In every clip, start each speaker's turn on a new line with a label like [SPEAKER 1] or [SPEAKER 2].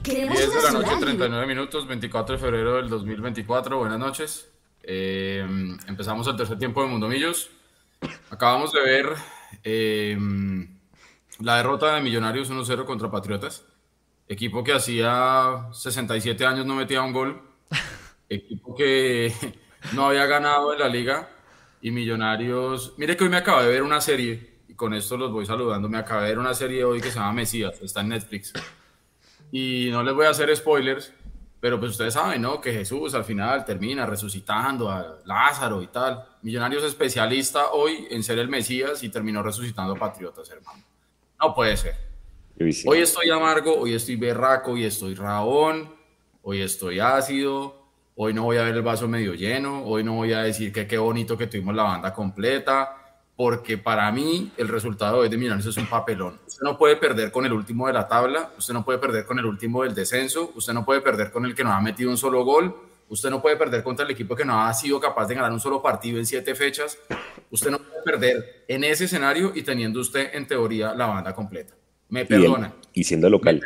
[SPEAKER 1] Queremos
[SPEAKER 2] 10 de
[SPEAKER 1] una
[SPEAKER 2] la noche,
[SPEAKER 1] ciudad
[SPEAKER 2] 39 minutos, 24 de febrero del 2024. Buenas noches. Empezamos el tercer tiempo de Mundomillos. Acabamos de ver eh, la derrota de Millonarios 1-0 contra Patriotas. Equipo que hacía 67 años no metía un gol. Equipo que no había ganado en la liga. Y Millonarios. Mire que hoy me acabé de ver una serie. Y con esto los voy saludando. Me acabé de ver una serie hoy que se llama Mesías. Está en Netflix. Y no les voy a hacer spoilers, pero pues ustedes saben, ¿no? Que Jesús al final termina resucitando a Lázaro y tal. Millonarios especialista hoy en ser el Mesías y terminó resucitando a Patriotas, hermano. No puede ser.
[SPEAKER 3] Uy, sí.
[SPEAKER 2] Hoy estoy amargo, hoy estoy berraco, hoy estoy rabón, hoy estoy ácido, hoy no voy a ver el vaso medio lleno, hoy no voy a decir que qué bonito que tuvimos la banda completa, porque para mí el resultado de hoy de Millonarios es un papelón. Usted no puede perder con el último de la tabla, usted no puede perder con el último del descenso, usted no puede perder con el que no ha metido un solo gol, usted no puede perder contra el equipo que no ha sido capaz de ganar un solo partido en 7 fechas, usted no puede perder en ese escenario y teniendo usted en teoría la banda completa. Me perdona.
[SPEAKER 3] Y siendo local.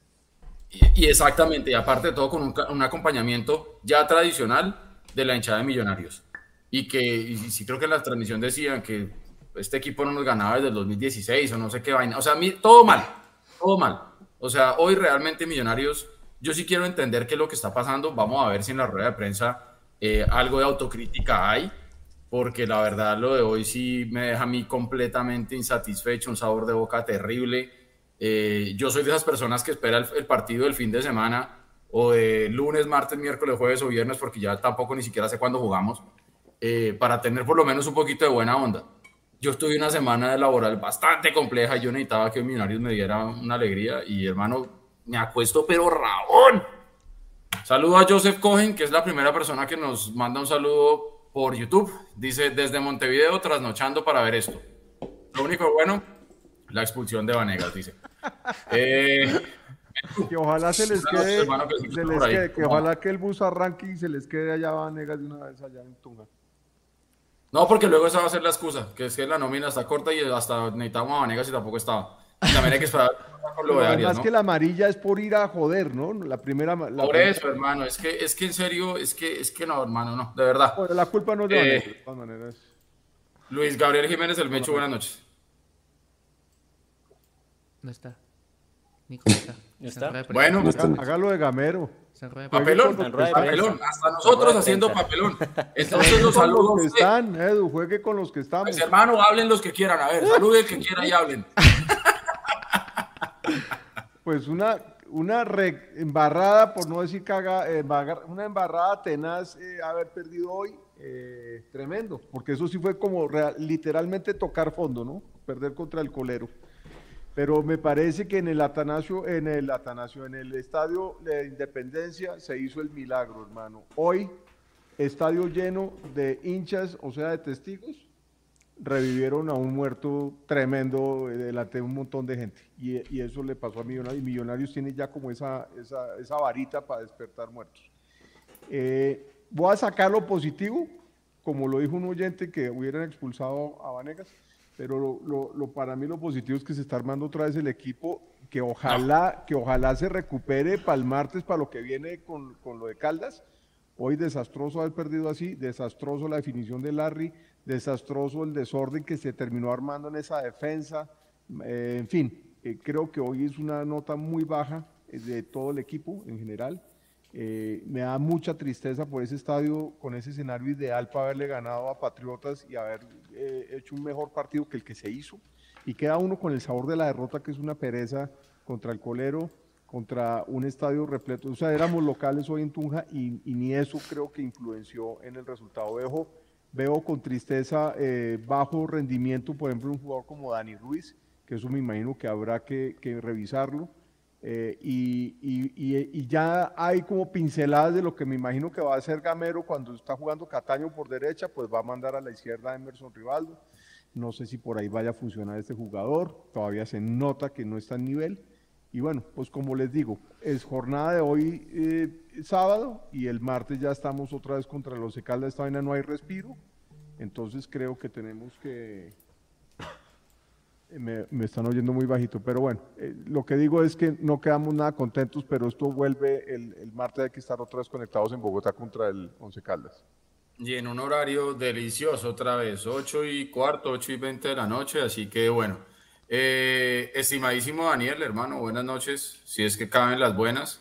[SPEAKER 2] Y exactamente, y aparte de todo con un acompañamiento ya tradicional de la hinchada de Millonarios. Y sí creo que en la transmisión decían que este equipo no nos ganaba desde el 2016 o no sé qué vaina. O sea, todo mal, todo mal. O sea, hoy realmente Millonarios, yo sí quiero entender qué es lo que está pasando. Vamos a ver si en la rueda de prensa algo de autocrítica hay, porque la verdad lo de hoy sí me deja a mí completamente insatisfecho, un sabor de boca terrible. Yo soy de esas personas que espera el partido del fin de semana o de lunes, martes, miércoles, jueves o viernes, porque ya tampoco ni siquiera sé cuándo jugamos, para tener por lo menos un poquito de buena onda. Yo tuve una semana laboral bastante compleja y yo necesitaba que Millonarios me diera una alegría y hermano, me acuesto pero rabón. Saludo a Joseph Cohen, que es la primera persona que nos manda un saludo por YouTube. Dice, desde Montevideo trasnochando para ver esto. Lo único bueno, la expulsión de Vanegas, dice.
[SPEAKER 4] Que ojalá se les
[SPEAKER 2] Buenas noches,
[SPEAKER 4] quede,
[SPEAKER 2] hermano, que sí que está por ahí.
[SPEAKER 4] que ojalá que el bus arranque y se les quede allá Vanegas de una vez allá en Tunja.
[SPEAKER 2] No, porque luego esa va a ser la excusa, que es que la nómina está corta y hasta necesitamos a Vanegas y tampoco estaba. Y también hay que esperar con lo de Arias,
[SPEAKER 4] Además
[SPEAKER 2] ¿no?
[SPEAKER 4] que la amarilla es por ir a joder, ¿no? La primera.
[SPEAKER 2] Por eso, hermano, es que en serio, es que no, hermano, no, de verdad.
[SPEAKER 4] Bueno, la culpa no es de Vanegas, de todas maneras.
[SPEAKER 2] Luis Gabriel Jiménez, el Mecho, buenas noches.
[SPEAKER 5] No está. Nico no está.
[SPEAKER 6] ¿No está?
[SPEAKER 2] Bueno,
[SPEAKER 4] Hágalo de gamero.
[SPEAKER 2] papelón, papelón, hasta nosotros haciendo papelón. Entonces los saludos.
[SPEAKER 4] Los que están, Edu, juegue con los que estamos.
[SPEAKER 2] Pues, hermano, hablen los que quieran, a ver, salude el que quiera y hablen.
[SPEAKER 4] Pues una embarrada, por no decir una embarrada tenaz haber perdido hoy, tremendo, porque eso sí fue como literalmente tocar fondo, ¿no? Perder contra el Colero. Pero me parece que en el Estadio de Independencia se hizo el milagro, hermano. Hoy, estadio lleno de hinchas, o sea, de testigos, revivieron a un muerto tremendo delante de un montón de gente. Y eso le pasó a Millonarios. Y Millonarios tiene ya como esa varita para despertar muertos. Voy a sacar lo positivo, como lo dijo un oyente que hubieran expulsado a Vanegas. Pero para mí lo positivo es que se está armando otra vez el equipo, que ojalá se recupere para el martes, para lo que viene con lo de Caldas. Hoy desastroso haber perdido así, desastroso la definición de Larry, desastroso el desorden que se terminó armando en esa defensa. En fin, creo que hoy es una nota muy baja de todo el equipo en general. Me da mucha tristeza por ese estadio, con ese escenario ideal para haberle ganado a Patriotas y haber hecho un mejor partido que el que se hizo. Y queda uno con el sabor de la derrota, que es una pereza contra el Colero, contra un estadio repleto. O sea, éramos locales hoy en Tunja y ni eso creo que influenció en el resultado. Veo con tristeza bajo rendimiento, por ejemplo, un jugador como Dani Ruiz, que eso me imagino que habrá que revisarlo. Y ya hay como pinceladas de lo que me imagino que va a hacer Gamero cuando está jugando Cataño por derecha, pues va a mandar a la izquierda a Emerson Rivaldo. No sé si por ahí vaya a funcionar este jugador, todavía se nota que no está en nivel. Y bueno, pues como les digo, es jornada de hoy sábado y el martes ya estamos otra vez contra los Caldas. Esta vaina no hay respiro, entonces creo que tenemos que Me están oyendo muy bajito, pero bueno, lo que digo es que no quedamos nada contentos, pero esto vuelve el martes, hay que estar otra vez conectados en Bogotá contra el Once Caldas.
[SPEAKER 2] Y en un horario delicioso otra vez, 8:15, 8:20 de la noche, así que bueno. Estimadísimo Daniel, hermano, buenas noches, si es que caben las buenas.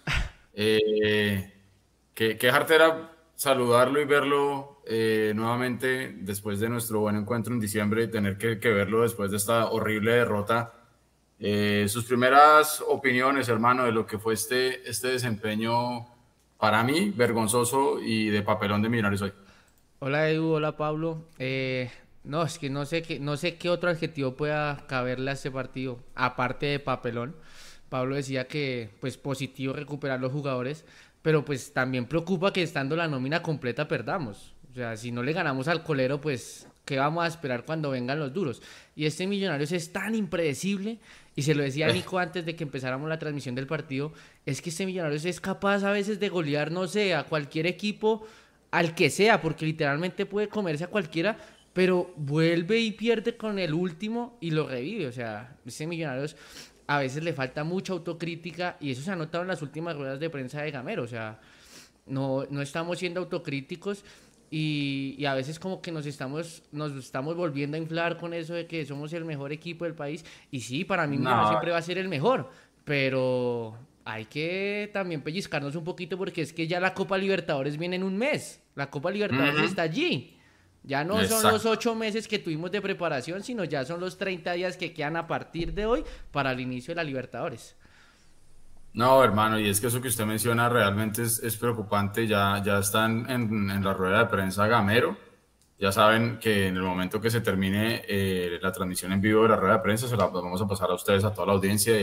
[SPEAKER 2] Qué jartera saludarlo y verlo nuevamente después de nuestro buen encuentro en diciembre y tener que verlo después de esta horrible derrota. Sus primeras opiniones, hermano, de lo que fue este desempeño para mí vergonzoso y de papelón de Millonarios hoy.
[SPEAKER 5] Hola Edu, hola Pablo. No, es que no sé qué otro adjetivo pueda caberle a este partido, aparte de papelón. Pablo decía que pues positivo recuperar los jugadores, pero pues también preocupa que estando la nómina completa perdamos. O sea, si no le ganamos al colero, pues ¿qué vamos a esperar cuando vengan los duros? Y este Millonarios es tan impredecible, y se lo decía a Nico antes de que empezáramos la transmisión del partido, es que este Millonarios es capaz a veces de golear, no sé, a cualquier equipo, al que sea, porque literalmente puede comerse a cualquiera, pero vuelve y pierde con el último y lo revive. O sea, este Millonarios a veces le falta mucha autocrítica, y eso se ha notado en las últimas ruedas de prensa de Gamero. O sea, no estamos siendo autocríticos, y a veces como que nos estamos volviendo a inflar con eso de que somos el mejor equipo del país. Y sí, para mí Millonarios
[SPEAKER 2] No,
[SPEAKER 5] siempre va a ser el mejor, pero hay que también pellizcarnos un poquito, porque es que ya la Copa Libertadores viene en un mes. La Copa Libertadores está allí. Ya no son los
[SPEAKER 2] exacto.
[SPEAKER 5] 8 meses que tuvimos de preparación, sino ya son los 30 días que quedan a partir de hoy para el inicio de la Libertadores.
[SPEAKER 2] No, hermano, y es que eso que usted menciona realmente es preocupante. Ya están en la rueda de prensa Gamero. Ya saben que en el momento que se termine la transmisión en vivo de la rueda de prensa, se la vamos a pasar a ustedes, a toda la audiencia.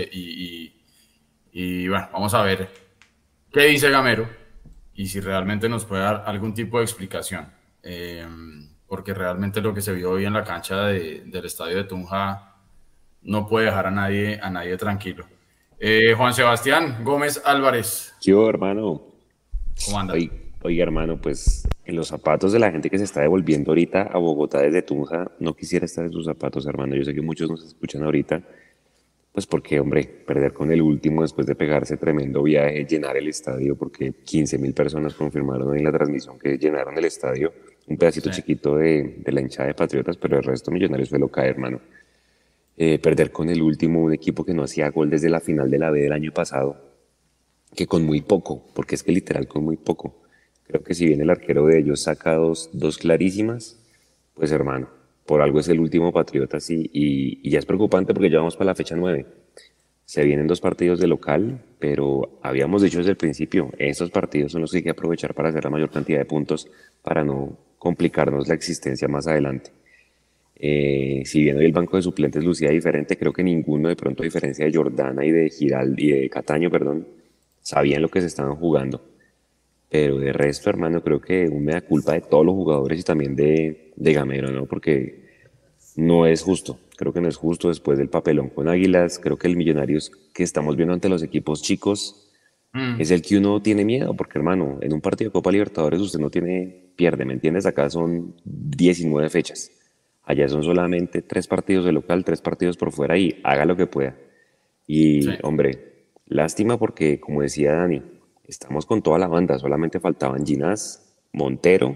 [SPEAKER 2] Y bueno, vamos a ver qué dice Gamero y si realmente nos puede dar algún tipo de explicación. Porque realmente lo que se vio hoy en la cancha del estadio de Tunja no puede dejar a nadie tranquilo. Juan Sebastián Gómez Álvarez,
[SPEAKER 1] ¿Qué hubo, hermano?
[SPEAKER 2] ¿cómo anda?
[SPEAKER 1] Oiga, hermano, pues en los zapatos de la gente que se está devolviendo ahorita a Bogotá desde Tunja, no quisiera estar en sus zapatos, hermano. Yo sé que muchos nos escuchan ahorita, pues porque, hombre, perder con el último después de pegarse tremendo viaje, llenar el estadio, porque 15.000 personas confirmaron en la transmisión que llenaron el estadio, un pedacito
[SPEAKER 2] Sí.
[SPEAKER 1] chiquito de la hinchada de Patriotas, pero el resto Millonarios fue loca, hermano. Perder con el último, un equipo que no hacía gol desde la final de la B del año pasado, que con muy poco, porque es que literal con muy poco. Creo que si bien el arquero de ellos saca dos clarísimas, pues hermano, por algo es el último Patriotas y ya es preocupante porque ya vamos para la fecha 9. Se vienen 2 partidos de local, pero habíamos dicho desde el principio, esos partidos son los que hay que aprovechar para hacer la mayor cantidad de puntos para no complicarnos la existencia más adelante. Si bien hoy el banco de suplentes lucía diferente, creo que ninguno, de pronto a diferencia de Jordana y de Giraldo y de Cataño, perdón, sabían lo que se estaban jugando. Pero de resto, hermano, creo que un mea culpa de todos los jugadores y también de Gamero, ¿no? Porque no es justo. Creo que no es justo después del papelón con Águilas. Creo que el Millonarios que estamos viendo ante los equipos chicos
[SPEAKER 2] Mm,
[SPEAKER 1] es el que uno tiene miedo, porque hermano, en un partido de Copa Libertadores usted no pierde, ¿me entiendes? Acá son 19 fechas. Allá son solamente 3 partidos de local, 3 partidos por fuera y haga lo que pueda.
[SPEAKER 2] sí.
[SPEAKER 1] Y hombre, lástima porque, como decía Dani, estamos con toda la banda, solamente faltaban Ginás, Montero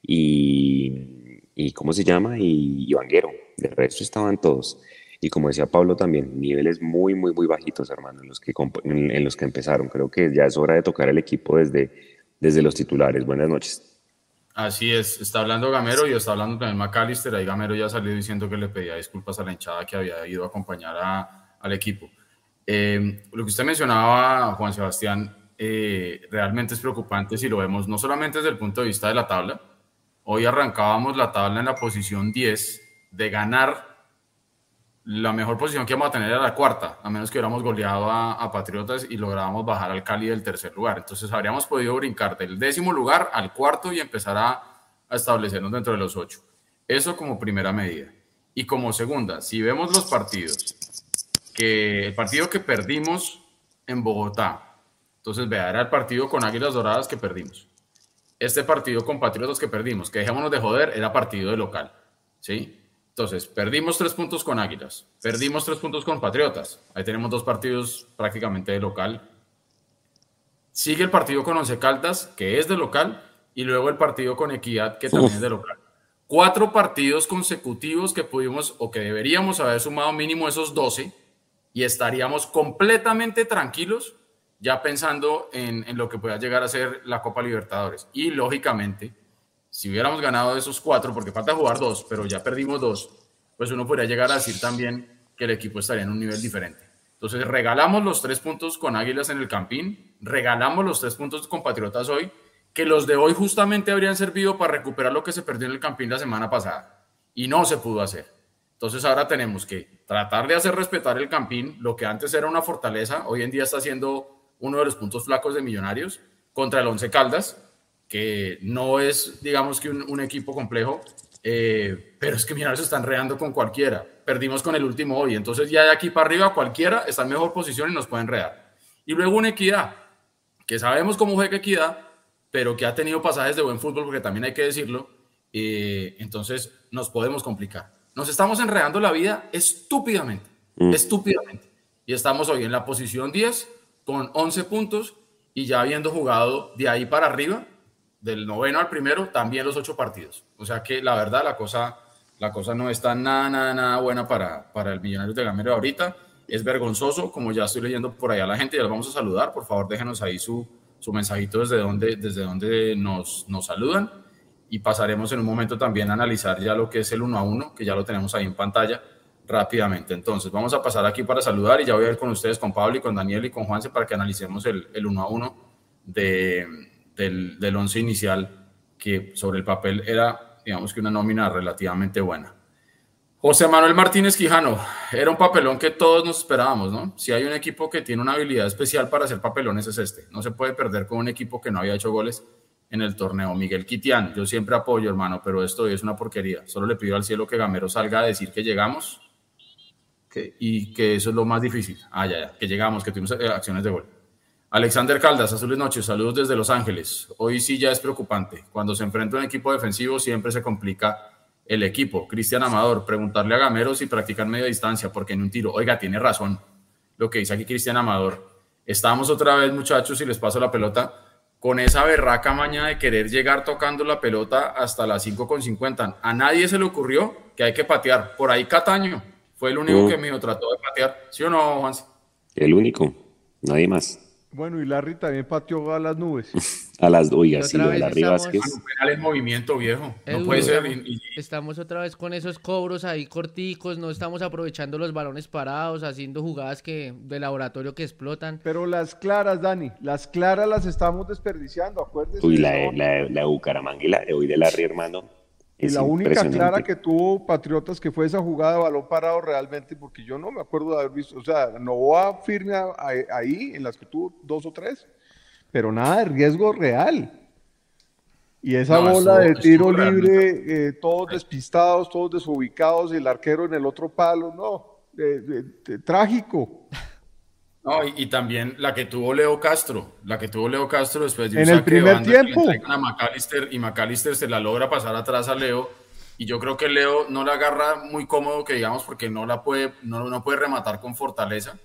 [SPEAKER 1] y ¿cómo se llama? Y Vanguero. De resto estaban todos. Y como decía Pablo también, niveles muy, muy, muy bajitos, hermano, en los que empezaron. Creo que ya es hora de tocar el equipo desde los titulares. Buenas noches.
[SPEAKER 2] Así es, está hablando Gamero y está hablando también McAllister. Ahí Gamero ya salió diciendo que le pedía disculpas a la hinchada que había ido a acompañar al equipo. Lo que usted mencionaba, Juan Sebastián, realmente es preocupante si lo vemos no solamente desde el punto de vista de la tabla. Hoy arrancábamos la tabla en la posición 10 de ganar. La mejor posición que íbamos a tener era la cuarta, a menos que hubiéramos goleado a Patriotas y lográbamos bajar al Cali del tercer lugar. Entonces habríamos podido brincar del 10º lugar al cuarto y empezar a establecernos dentro de los 8. Eso como primera medida. Y como segunda, si vemos los partidos, que el partido que perdimos en Bogotá, entonces vea, era el partido con Águilas Doradas que perdimos. Este partido con Patriotas que perdimos, que dejémonos de joder, era partido de local, ¿sí? Entonces, perdimos 3 puntos con Águilas, perdimos 3 puntos con Patriotas. Ahí tenemos 2 partidos prácticamente de local. Sigue el partido con Once Caldas, que es de local, y luego el partido con Equidad, que también es de local. 4 partidos consecutivos que pudimos o que deberíamos haber sumado mínimo esos 12 y estaríamos completamente tranquilos ya pensando en lo que pueda llegar a ser la Copa Libertadores. Y lógicamente, si hubiéramos ganado esos 4, porque falta jugar 2, pero ya perdimos 2, pues uno podría llegar a decir también que el equipo estaría en un nivel diferente. Entonces regalamos los 3 puntos con Águilas en el Campín, regalamos los 3 puntos con Patriotas hoy, que los de hoy justamente habrían servido para recuperar lo que se perdió en el Campín la semana pasada. Y no se pudo hacer. Entonces ahora tenemos que tratar de hacer respetar el Campín, lo que antes era una fortaleza, hoy en día está siendo uno de los puntos flacos de Millonarios, contra el Once Caldas, que no es, digamos que un equipo complejo, pero es que Millonarios se está enredando con cualquiera. Perdimos con el último hoy, entonces ya de aquí para arriba cualquiera está en mejor posición y nos puede enredar. Y luego una Equidad, que sabemos cómo juega Equidad, pero que ha tenido pasajes de buen fútbol, porque también hay que decirlo, entonces nos podemos complicar. Nos estamos enredando la vida estúpidamente, estúpidamente. Y estamos hoy en la posición 10 con 11 puntos y ya habiendo jugado de ahí para arriba, del 9º al 1º, también los 8 partidos. O sea que la verdad la cosa no está nada buena para el Millonarios de Gamero ahorita. Es vergonzoso, como ya estoy leyendo por allá a la gente, ya los vamos a saludar. Por favor, déjenos ahí su mensajito desde donde nos saludan. Y pasaremos en un momento también a analizar ya lo que es el 1-1, que ya lo tenemos ahí en pantalla rápidamente. Entonces, vamos a pasar aquí para saludar y ya voy a ir con ustedes, con Pablo y con Daniel y con Juanse para que analicemos el 1-1 del once inicial, que sobre el papel era, digamos que una nómina relativamente buena. José Manuel Martínez Quijano, era un papelón que todos nos esperábamos, ¿no? Si hay un equipo que tiene una habilidad especial para hacer papelones es este. No se puede perder con un equipo que no había hecho goles en el torneo. Miguel Quitián, yo siempre apoyo, hermano, pero esto es una porquería. Solo le pido al cielo que Gamero salga a decir que llegamos y que eso es lo más difícil. Que llegamos, que tuvimos acciones de gol. Alexander Caldas, azules noches, saludos desde Los Ángeles. Hoy sí ya es preocupante. Cuando se enfrenta a un equipo defensivo siempre se complica el equipo. Cristian Amador, preguntarle a Gamero si practican media distancia, porque en un tiro, oiga, tiene razón lo que dice aquí Cristian Amador. Estamos otra vez, muchachos, y les paso la pelota, con esa berraca maña de querer llegar tocando la pelota hasta las 5:50. A nadie se le ocurrió que hay que patear. Por ahí Cataño fue el único que me trató de patear. ¿Sí o no, Juan?
[SPEAKER 1] El único, nadie más.
[SPEAKER 4] Bueno, y Larry también pateó a las nubes.
[SPEAKER 1] Oiga, sí, lo de Larry Vázquez.
[SPEAKER 2] Un penal en movimiento, viejo. No puede ser.
[SPEAKER 5] Estamos otra vez con esos cobros ahí corticos, no estamos aprovechando los balones parados, haciendo jugadas de laboratorio que explotan.
[SPEAKER 4] Pero las claras, Dani, las claras las estamos desperdiciando, acuérdense.
[SPEAKER 1] Uy, la de Bucaramanga y la de hoy de Larry, hermano.
[SPEAKER 4] Y la única clara que tuvo Patriotas que fue esa jugada de balón parado realmente, porque yo no me acuerdo de haber visto, o sea, Novoa firme ahí, en las que tuvo 2 o 3, pero nada de riesgo real. Y esa bola de tiro libre, todos despistados, todos desubicados, y el arquero en el otro palo, no, trágico.
[SPEAKER 2] No, y también la que tuvo Leo Castro después de un
[SPEAKER 4] en el primer tiempo
[SPEAKER 2] a McAllister, y McAllister se la logra pasar atrás a Leo, y yo creo que Leo no la agarra muy cómodo, que digamos, porque no puede rematar con fortaleza,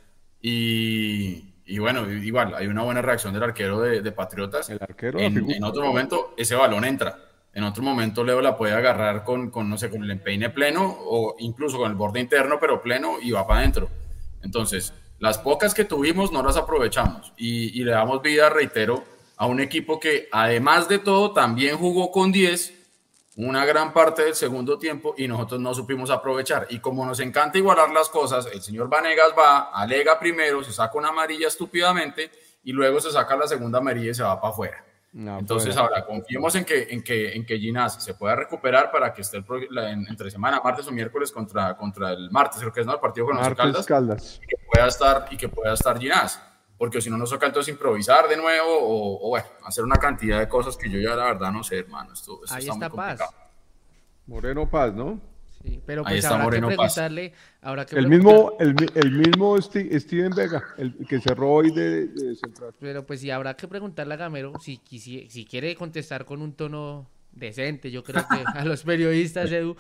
[SPEAKER 2] y bueno, igual hay una buena reacción del arquero de Patriotas.
[SPEAKER 4] El arquero
[SPEAKER 2] en otro momento ese balón entra, en otro momento Leo la puede agarrar con no sé, con el empeine pleno o incluso con el borde interno pero pleno y va para adentro. Entonces las pocas que tuvimos no las aprovechamos y le damos vida, reitero, a un equipo que además de todo también jugó con 10 una gran parte del segundo tiempo y nosotros no supimos aprovechar. Y como nos encanta igualar las cosas, el señor Vanegas va, alega primero, se saca una amarilla estúpidamente y luego se saca la segunda amarilla y se va para afuera. No, entonces ahora confiemos en que Ginás se pueda recuperar para que esté entre semana, martes o miércoles contra el martes, creo que es, ¿no?, el partido con Once Caldas. Y que pueda estar Ginás, porque si no nos toca entonces improvisar de nuevo o bueno, hacer una cantidad de cosas que yo ya la verdad no sé, hermano. Esto
[SPEAKER 5] ahí
[SPEAKER 2] está
[SPEAKER 5] muy complicado.
[SPEAKER 4] Paz. Moreno Paz, ¿no?
[SPEAKER 5] Sí, pero pues habrá que preguntarle,
[SPEAKER 4] el mismo Steven Vega, el que cerró hoy de central.
[SPEAKER 5] Pero pues sí, habrá que preguntarle a Gamero si quiere contestar con un tono decente, yo creo que a los periodistas, Edu,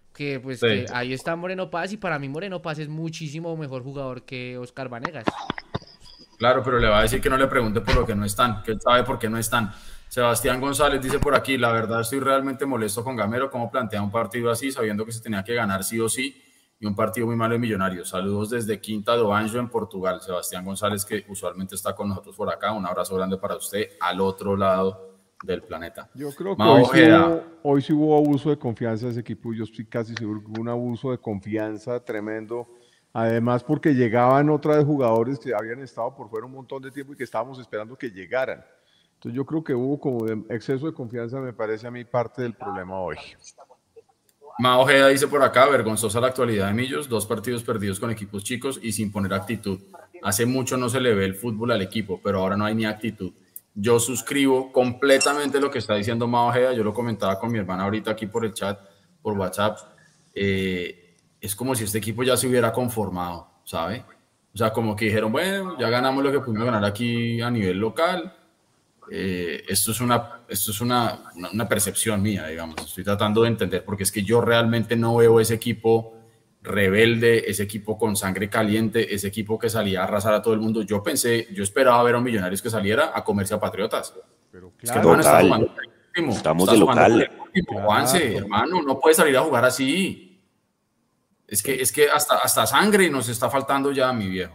[SPEAKER 5] que pues
[SPEAKER 2] Sí.
[SPEAKER 5] que ahí está Moreno Paz y para mí Moreno Paz es muchísimo mejor jugador que Oscar Vanegas.
[SPEAKER 2] Claro, pero le va a decir que no le pregunte por lo que no están, que él sabe por qué no están. Sebastián González dice por aquí, la verdad estoy realmente molesto con Gamero, cómo plantea un partido así, sabiendo que se tenía que ganar sí o sí, y un partido muy malo de Millonarios. Saludos desde Quinta do Anjo en Portugal. Sebastián González, que usualmente está con nosotros por acá, un abrazo grande para usted al otro lado del planeta.
[SPEAKER 4] Yo creo que
[SPEAKER 2] Mao Ojeda.
[SPEAKER 4] hoy sí hubo abuso de confianza de ese equipo. Yo estoy casi seguro que hubo un abuso de confianza tremendo. Además, porque llegaban otra vez jugadores que habían estado por fuera un montón de tiempo y que estábamos esperando que llegaran. Entonces yo creo que hubo como exceso de confianza, me parece a mí, parte del problema hoy.
[SPEAKER 2] Mao Ojeda dice por acá, vergonzosa la actualidad de Millos, 2 partidos perdidos con equipos chicos y sin poner actitud. Hace mucho no se le ve el fútbol al equipo, pero ahora no hay ni actitud. Yo suscribo completamente lo que está diciendo Mao Ojeda, yo lo comentaba con mi hermana ahorita aquí por el chat, por WhatsApp. Es como si este equipo ya se hubiera conformado, ¿sabe? O sea, como que dijeron, bueno, ya ganamos lo que pudimos ganar aquí a nivel local. Esto es una percepción mía, digamos. Estoy tratando de entender, porque es que yo realmente no veo ese equipo rebelde, ese equipo con sangre caliente, ese equipo que salía a arrasar a todo el mundo. Yo esperaba ver a un Millonarios que saliera a comerse a Patriotas.
[SPEAKER 4] Pero
[SPEAKER 2] Es que
[SPEAKER 4] claro,
[SPEAKER 2] hermano, está
[SPEAKER 1] Total.
[SPEAKER 2] jugando por el último,
[SPEAKER 1] Estamos
[SPEAKER 2] está
[SPEAKER 1] de
[SPEAKER 2] jugando
[SPEAKER 1] local.
[SPEAKER 2] por el último, Juanse, hermano, no puede salir a jugar así. Es que hasta sangre nos está faltando ya, mi viejo.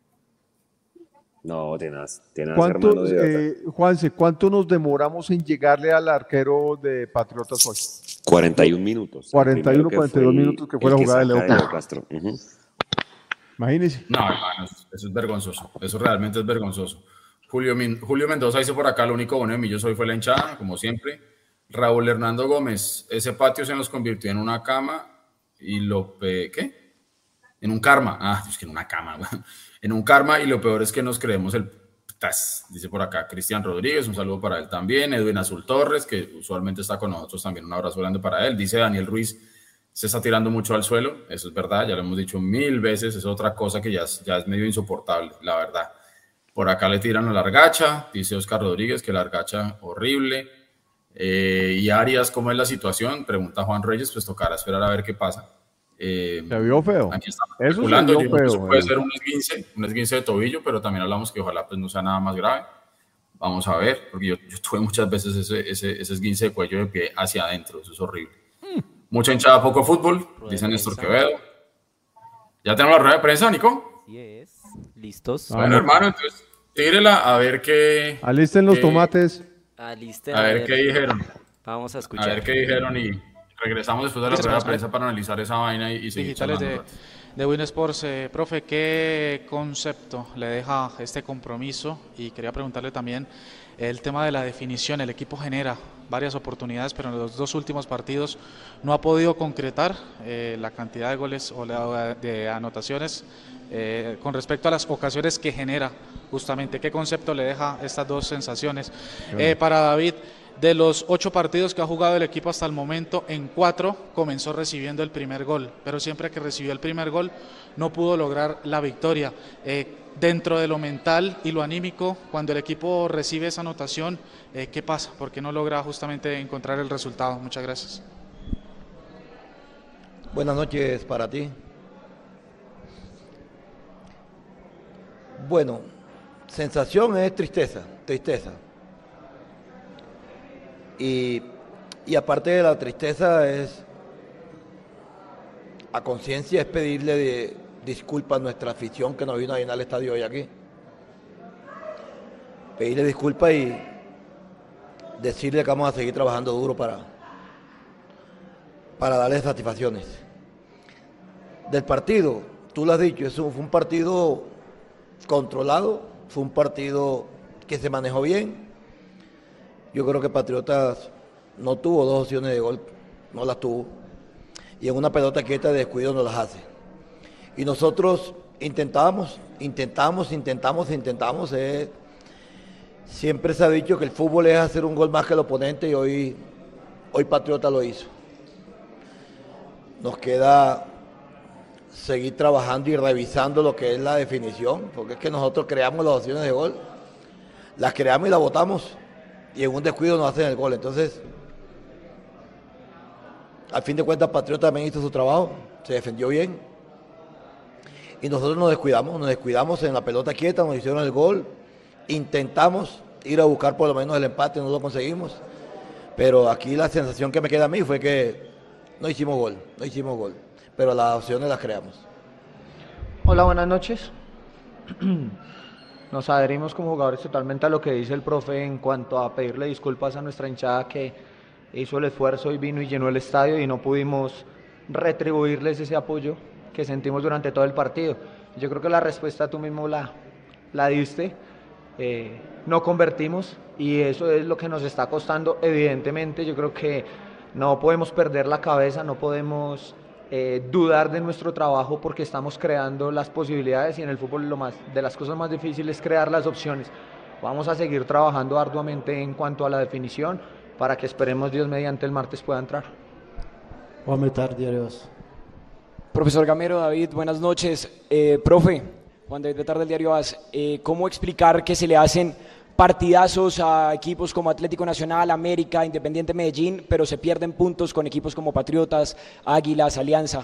[SPEAKER 1] No, tenaz, hermano,
[SPEAKER 4] ¿cuánto,
[SPEAKER 1] de verdad.
[SPEAKER 4] Juanse, cuánto nos demoramos en llegarle al arquero de Patriotas hoy?
[SPEAKER 1] 41 minutos.
[SPEAKER 4] 41,
[SPEAKER 1] El primero que
[SPEAKER 4] 42
[SPEAKER 1] fue
[SPEAKER 4] minutos que fue la
[SPEAKER 1] el
[SPEAKER 4] jugada de
[SPEAKER 1] saca
[SPEAKER 4] Leo
[SPEAKER 1] Leo Castro. Ujú.
[SPEAKER 4] Imagínense.
[SPEAKER 2] No, hermano, eso es vergonzoso. Eso realmente es vergonzoso. Julio Mendoza dice por acá, lo único bueno de Millos hoy fue la hinchada, como siempre. Raúl Hernando Gómez, ese patio se nos convirtió en una cama y ¿qué? En un karma. Ah, es que en una cama. En un karma y lo peor es que nos creemos el tas. Dice por acá Cristian Rodríguez, un saludo para él también. Edwin Azul Torres, que usualmente está con nosotros también, un abrazo grande para él. Dice Daniel Ruiz, se está tirando mucho al suelo. Eso es verdad, ya lo hemos dicho 1000 veces. Es otra cosa que ya es medio insoportable, la verdad. Por acá le tiran a la argacha, dice Oscar Rodríguez, que la argacha horrible. Y Arias, ¿cómo es la situación? Pregunta Juan Reyes, pues tocará esperar a ver qué pasa.
[SPEAKER 4] Se vio feo.
[SPEAKER 2] Aquí estamos
[SPEAKER 4] Eso se
[SPEAKER 2] especulando.
[SPEAKER 4] vio
[SPEAKER 2] Yo creo que eso
[SPEAKER 4] feo,
[SPEAKER 2] puede ser un esguince de tobillo, pero también hablamos que ojalá pues no sea nada más grave. Vamos a ver, porque yo tuve muchas veces ese esguince de cuello de pie hacia adentro, eso es horrible. Mucha hinchada, poco fútbol, dice Néstor Quevedo. ¿Ya tenemos la rueda de prensa, Nico?
[SPEAKER 3] Así es. ¿Listos?
[SPEAKER 2] Bueno, hermano, entonces tírela a ver qué...
[SPEAKER 4] Alisten los tomates.
[SPEAKER 3] Alisten,
[SPEAKER 2] A ver qué dijeron.
[SPEAKER 3] Vamos a
[SPEAKER 2] A
[SPEAKER 3] escuchar.
[SPEAKER 2] ver qué dijeron y regresamos después de la rueda de prensa para analizar esa vaina y seguir
[SPEAKER 6] Digitales
[SPEAKER 2] charlando.
[SPEAKER 6] de Win Sports. Profe, ¿qué concepto le deja este compromiso? Y quería preguntarle también el tema de la definición. El equipo genera varias oportunidades, pero en los 2 últimos partidos no ha podido concretar la cantidad de goles o de anotaciones con respecto a las ocasiones que genera justamente. ¿Qué concepto le deja estas 2 sensaciones? Para David, de los 8 partidos que ha jugado el equipo hasta el momento, en 4 comenzó recibiendo el primer gol, pero siempre que recibió el primer gol no pudo lograr la victoria. Dentro de lo mental y lo anímico, cuando el equipo recibe esa anotación, ¿qué pasa? ¿Por qué no logra justamente encontrar el resultado? Muchas gracias.
[SPEAKER 7] Buenas noches para ti. Bueno, sensación es tristeza. Y aparte de la tristeza a conciencia es pedirle disculpas a nuestra afición que nos vino a llenar el estadio hoy aquí. Pedirle disculpas y decirle que vamos a seguir trabajando duro para darle satisfacciones. Del partido, tú lo has dicho, fue un partido controlado, fue un partido que se manejó bien. Yo creo que Patriotas no tuvo 2 opciones de gol, no las tuvo. Y en una pelota quieta de descuido no las hace. Y nosotros intentamos. Siempre se ha dicho que el fútbol es hacer un gol más que el oponente y hoy Patriota lo hizo. Nos queda seguir trabajando y revisando lo que es la definición, porque es que nosotros creamos las opciones de gol, las creamos y las botamos, y en un descuido nos hacen el gol. Entonces, Al fin de cuentas, Patriota también hizo su trabajo, se defendió bien. Y nosotros nos descuidamos en la pelota quieta, nos hicieron el gol. Intentamos ir a buscar por lo menos el empate, no lo conseguimos. Pero aquí la sensación que me queda a mí fue que no hicimos gol. Pero las opciones las creamos.
[SPEAKER 8] Hola, buenas noches. Nos adherimos como jugadores totalmente a lo que dice el profe en cuanto a pedirle disculpas a nuestra hinchada que hizo el esfuerzo y vino y llenó el estadio y no pudimos retribuirles ese apoyo que sentimos durante todo el partido. Yo creo que la respuesta tú mismo la diste. No convertimos y eso es lo que nos está costando. Evidentemente yo creo que no podemos perder la cabeza, no podemos dudar de nuestro trabajo porque estamos creando las posibilidades y en el fútbol de las cosas más difíciles es crear las opciones. Vamos a seguir trabajando arduamente en cuanto a la definición para que esperemos Dios mediante el martes pueda entrar.
[SPEAKER 9] Juan Metar, Diario AS.
[SPEAKER 10] Profesor Gamero, David, buenas noches. Profe, Juan David Betar del Diario AS, ¿cómo explicar que se le hacen partidazos a equipos como Atlético Nacional, América, Independiente Medellín, pero se pierden puntos con equipos como Patriotas, Águilas, Alianza?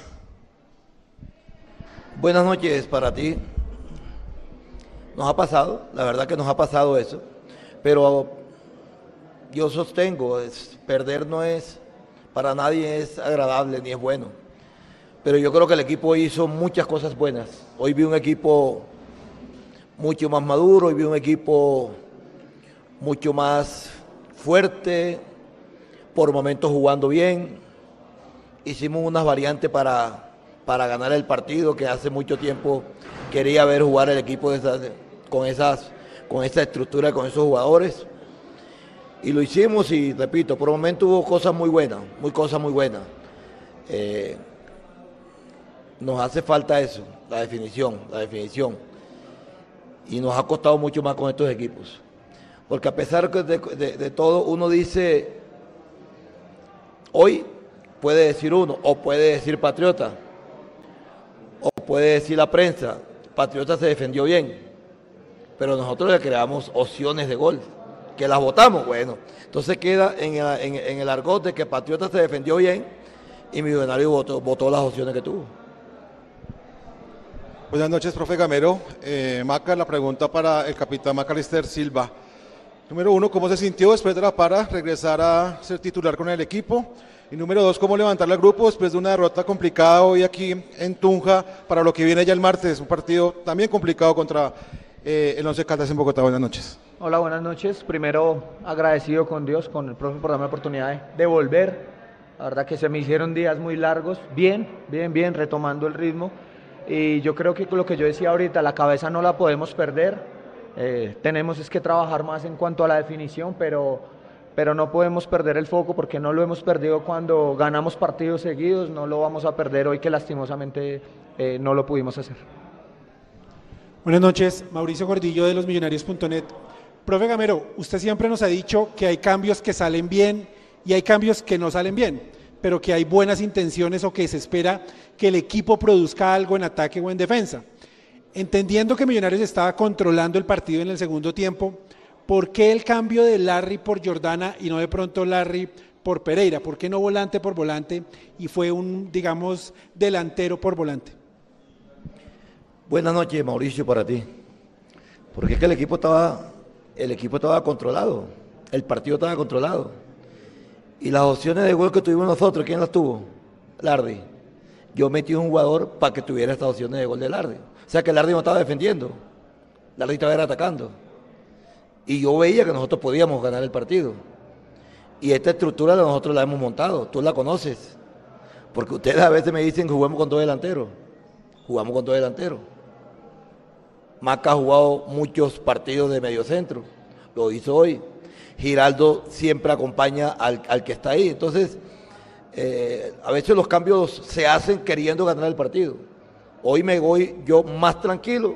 [SPEAKER 7] Buenas noches para ti. Nos ha pasado, la verdad que nos ha pasado eso, pero yo sostengo, perder no es, para nadie es agradable ni es bueno, pero yo creo que el equipo hizo muchas cosas buenas. Hoy vi un equipo mucho más maduro, hoy vi un equipo mucho más fuerte, por momentos jugando bien. Hicimos unas variantes para ganar el partido, que hace mucho tiempo quería ver jugar el equipo con esa estructura, con esos jugadores. Y lo hicimos y, repito, por momentos hubo cosas muy buenas, cosas muy buenas. Nos hace falta eso, la definición. Y nos ha costado mucho más con estos equipos. Porque a pesar de todo, uno dice, hoy puede decir uno, o puede decir Patriota, o puede decir la prensa, Patriota se defendió bien, pero nosotros le creamos opciones de gol, que las votamos, bueno, entonces queda en el argot de que Patriota se defendió bien y Millonario votó las opciones que tuvo.
[SPEAKER 11] Buenas noches, profe Gamero. Maca, la pregunta para el capitán Macalister Silva. Número 1, ¿cómo se sintió después de la para regresar a ser titular con el equipo? Y número 2, ¿cómo levantar al grupo después de una derrota complicada hoy aquí en Tunja para lo que viene ya el martes? Un partido también complicado contra el Once Caldas en Bogotá. Buenas noches.
[SPEAKER 8] Hola, buenas noches. Primero, agradecido con Dios, con el profe por darme la oportunidad de volver. La verdad que se me hicieron días muy largos, bien, retomando el ritmo. Y yo creo que lo que yo decía ahorita, la cabeza no la podemos perder. Tenemos que trabajar más en cuanto a la definición, pero no podemos perder el foco porque no lo hemos perdido cuando ganamos partidos seguidos, no lo vamos a perder hoy que lastimosamente no lo pudimos hacer.
[SPEAKER 9] Buenas noches, Mauricio Gordillo de losmillonarios.net. Profe Gamero, usted siempre nos ha dicho que hay cambios que salen bien y hay cambios que no salen bien, pero que hay buenas intenciones o que se espera que el equipo produzca algo en ataque o en defensa. Entendiendo que Millonarios estaba controlando el partido en el segundo tiempo, ¿por qué el cambio de Larry por Jordana y no de pronto Larry por Pereira? ¿Por qué no volante por volante y fue un, digamos, delantero por volante?
[SPEAKER 7] Buenas noches, Mauricio, para ti. Porque es que el equipo estaba controlado, el partido estaba controlado. Y las opciones de gol que tuvimos nosotros, ¿quién las tuvo? Larry. Yo metí un jugador para que tuviera estas opciones de gol de Larry. O sea que Larry no estaba defendiendo, Larry estaba atacando. Y yo veía que nosotros podíamos ganar el partido. Y esta estructura nosotros la hemos montado, tú la conoces. Porque ustedes a veces me dicen que juguemos con dos delanteros. Jugamos con dos delanteros. Maca ha jugado muchos partidos de mediocentro, lo hizo hoy. Giraldo siempre acompaña al que está ahí. Entonces, a veces los cambios se hacen queriendo ganar el partido. Hoy me voy yo más tranquilo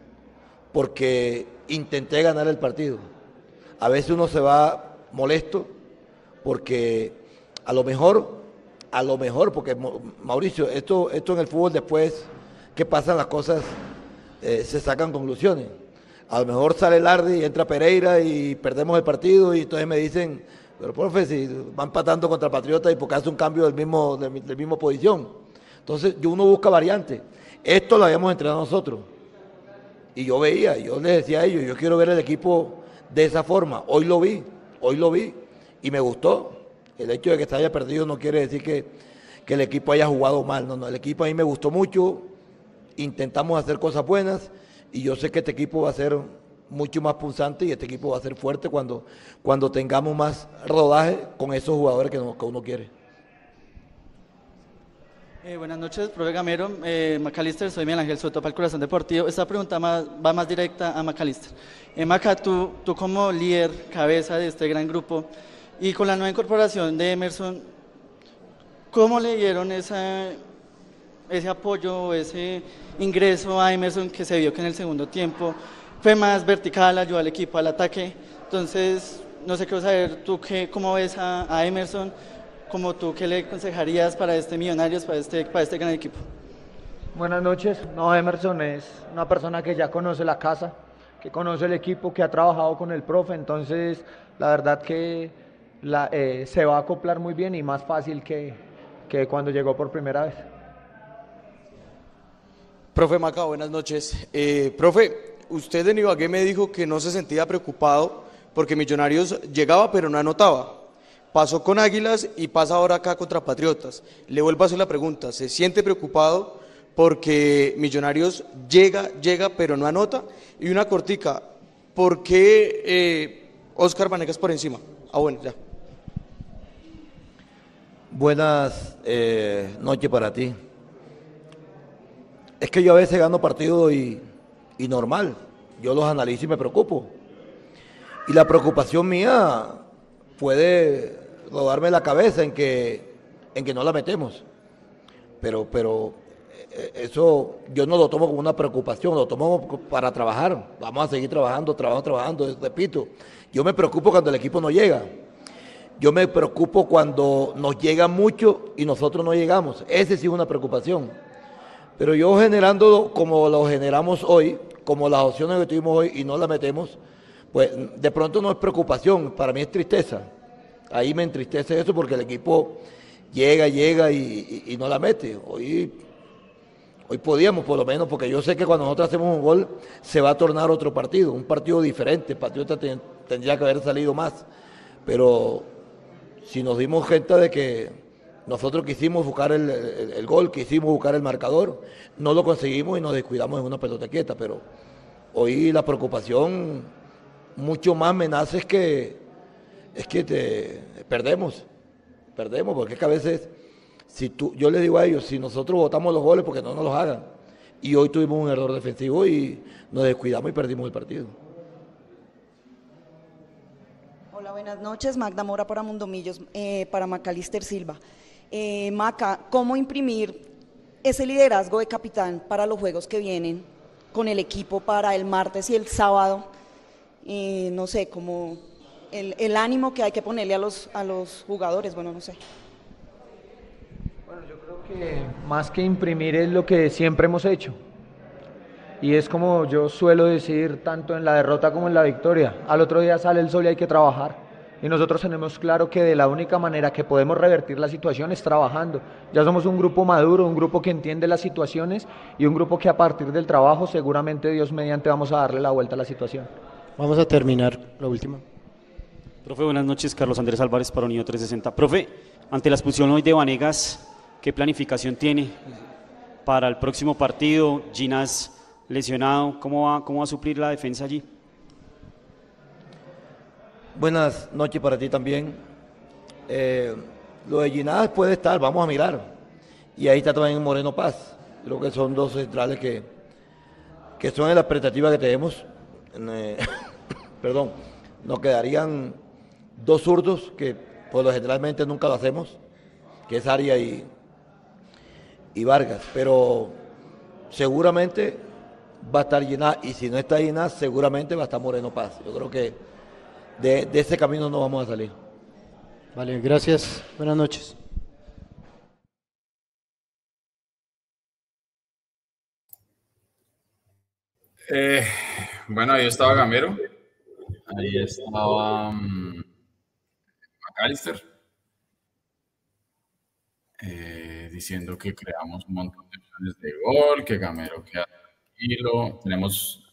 [SPEAKER 7] porque intenté ganar el partido. A veces uno se va molesto porque a lo mejor, porque Mauricio, esto en el fútbol después que pasan las cosas se sacan conclusiones. A lo mejor sale Lardy y entra Pereira y perdemos el partido y entonces me dicen, Pero, profe, si va empatando contra Patriotas y porque hace un cambio del mismo posición. Entonces, uno busca variantes. Esto lo habíamos entrenado nosotros. Y yo veía, yo les decía a ellos, yo quiero ver el equipo de esa forma. Hoy lo vi y me gustó. El hecho de que se haya perdido no quiere decir que el equipo haya jugado mal. No, el equipo a mí me gustó mucho. Intentamos hacer cosas buenas y yo sé que este equipo va a ser mucho más pulsante y este equipo va a ser fuerte cuando tengamos más rodaje con esos jugadores que uno quiere.
[SPEAKER 12] Buenas noches, profe Gamero. Macalister, soy Miguel Ángel Soto para el Corazón Deportivo. Esta pregunta va más directa a Macalister. Maca, tú como líder, cabeza de este gran grupo y con la nueva incorporación de Emerson, ¿cómo le dieron ese apoyo, ese ingreso a Emerson que se vio que en el segundo tiempo fue más vertical, ayudó al equipo al ataque? Entonces, no sé, quiero saber tú cómo ves a Emerson, como tú, ¿qué le aconsejarías para este Millonarios, para este gran equipo?
[SPEAKER 8] Buenas noches. No, Emerson es una persona que ya conoce la casa, que conoce el equipo, que ha trabajado con el profe, entonces la verdad que se va a acoplar muy bien y más fácil que cuando llegó por primera vez.
[SPEAKER 13] Profe Maca, buenas noches. Profe, usted en Ibagué me dijo que no se sentía preocupado porque Millonarios llegaba pero no anotaba. Pasó con Águilas y pasa ahora acá contra Patriotas. Le vuelvo a hacer la pregunta, ¿se siente preocupado porque Millonarios llega pero no anota? Y una cortica, ¿por qué Oscar Vanegas por encima? Bueno, ya.
[SPEAKER 7] Buenas noches para ti. Es que yo a veces gano partidos y normal, yo los analizo y me preocupo. Y la preocupación mía puede rodarme la cabeza en que no la metemos. Pero eso yo no lo tomo como una preocupación, lo tomo para trabajar. Vamos a seguir trabajando, repito. Yo me preocupo cuando el equipo no llega. Yo me preocupo cuando nos llega mucho y nosotros no llegamos. Ese sí es una preocupación. Pero yo generando como lo generamos hoy, como las opciones que tuvimos hoy y no las metemos, pues de pronto no es preocupación, para mí es tristeza. Ahí me entristece eso porque el equipo llega y no la mete. Hoy podíamos por lo menos, porque yo sé que cuando nosotros hacemos un gol se va a tornar otro partido, un partido diferente. Patriota tendría que haber salido más. Pero si nos dimos cuenta de que nosotros quisimos buscar el gol, quisimos buscar el marcador, no lo conseguimos y nos descuidamos en una pelota quieta. Pero hoy la preocupación mucho más me nace es que perdemos, porque es que a veces, yo les digo a ellos, si nosotros votamos los goles porque no nos los hagan, y hoy tuvimos un error defensivo y nos descuidamos y perdimos el partido.
[SPEAKER 14] Hola, buenas noches, Magda Mora para Mundomillos, para Macalister Silva. Maca, ¿cómo imprimir ese liderazgo de capitán para los juegos que vienen con el equipo para el martes y el sábado? No sé, como el ánimo que hay que ponerle a los jugadores, bueno, no sé.
[SPEAKER 8] Bueno, yo creo que más que imprimir es lo que siempre hemos hecho. Y es como yo suelo decir, tanto en la derrota como en la victoria. Al otro día sale el sol y hay que trabajar. Y nosotros tenemos claro que de la única manera que podemos revertir la situación es trabajando. Ya somos un grupo maduro, un grupo que entiende las situaciones y un grupo que a partir del trabajo seguramente Dios mediante vamos a darle la vuelta a la situación.
[SPEAKER 15] Vamos a terminar la última.
[SPEAKER 16] Profe, buenas noches. Carlos Andrés Álvarez para Unido 360. Profe, ante la expulsión hoy de Vanegas, ¿qué planificación tiene para el próximo partido? Ginás lesionado, ¿cómo va a suplir la defensa allí?
[SPEAKER 7] Buenas noches para ti también. Lo de Ginás puede estar, vamos a mirar. Y ahí está también Moreno Paz. Creo que son dos centrales que son en la expectativa que tenemos. Perdón, nos quedarían dos zurdos que por lo generalmente nunca lo hacemos, que es Aria y Vargas. Pero seguramente va a estar Ginás, y si no está Ginás, seguramente va a estar Moreno Paz. Yo creo que de ese camino no vamos a salir.
[SPEAKER 15] Vale, gracias. Buenas noches.
[SPEAKER 2] Bueno, ahí estaba Gamero. Ahí estaba McAllister, diciendo que creamos un montón de opciones de gol, que Gamero queda tranquilo. Tenemos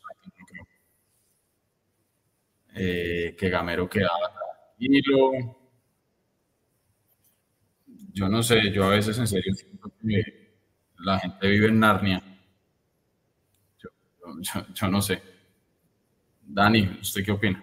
[SPEAKER 2] que Gamero queda tranquilo. Yo no sé, yo a veces en serio siento que la gente vive en Narnia. Yo no sé. Dani, ¿usted qué opina?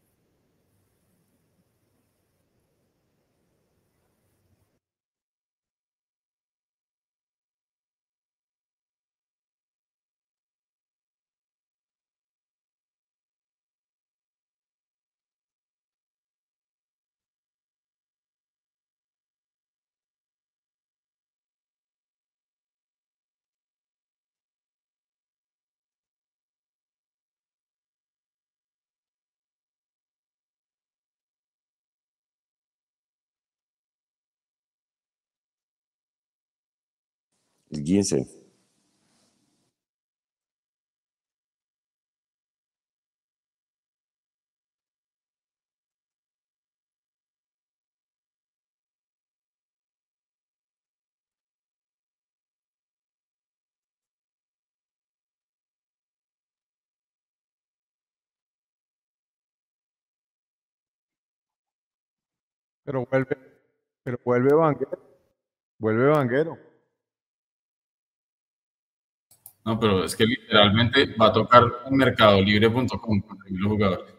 [SPEAKER 1] Guíense.
[SPEAKER 4] Pero vuelve Vanguero. Vuelve Vanguero.
[SPEAKER 2] No, pero es que literalmente va a tocar en mercadolibre.com conseguir los jugadores.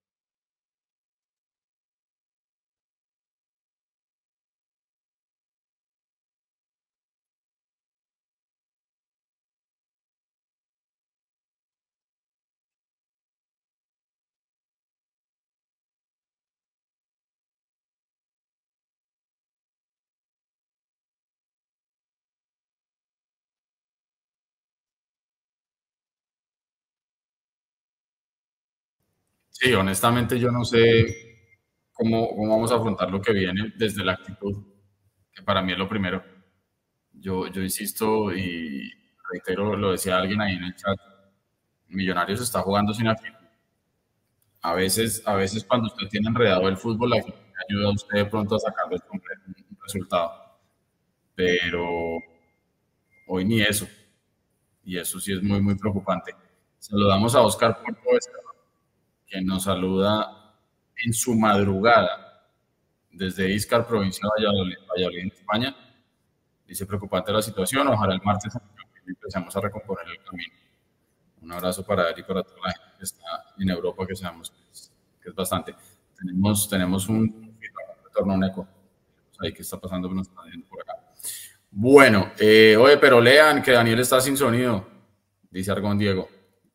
[SPEAKER 2] Sí, honestamente yo no sé cómo vamos a afrontar lo que viene desde la actitud, que para mí es lo primero. Yo insisto y reitero, lo decía alguien ahí en el chat, Millonarios está jugando sin actitud. A veces cuando usted tiene enredado el fútbol, la actitud le ayuda a usted de pronto a sacarle un resultado. Pero hoy ni eso. Y eso sí es muy, muy preocupante. Saludamos a Oscar Puerto Becerra, que nos saluda en su madrugada desde Íscar, provincia de Valladolid, en España. Dice: preocupante la situación, ojalá el martes empecemos a recomponer el camino. Un abrazo para él y para toda la gente que está en Europa, que sabemos que es bastante. Tenemos un retorno, un eco. Ahí que está pasando, nos está viendo por acá. Bueno, oye, pero lean que Daniel está sin sonido, dice Argón Diego.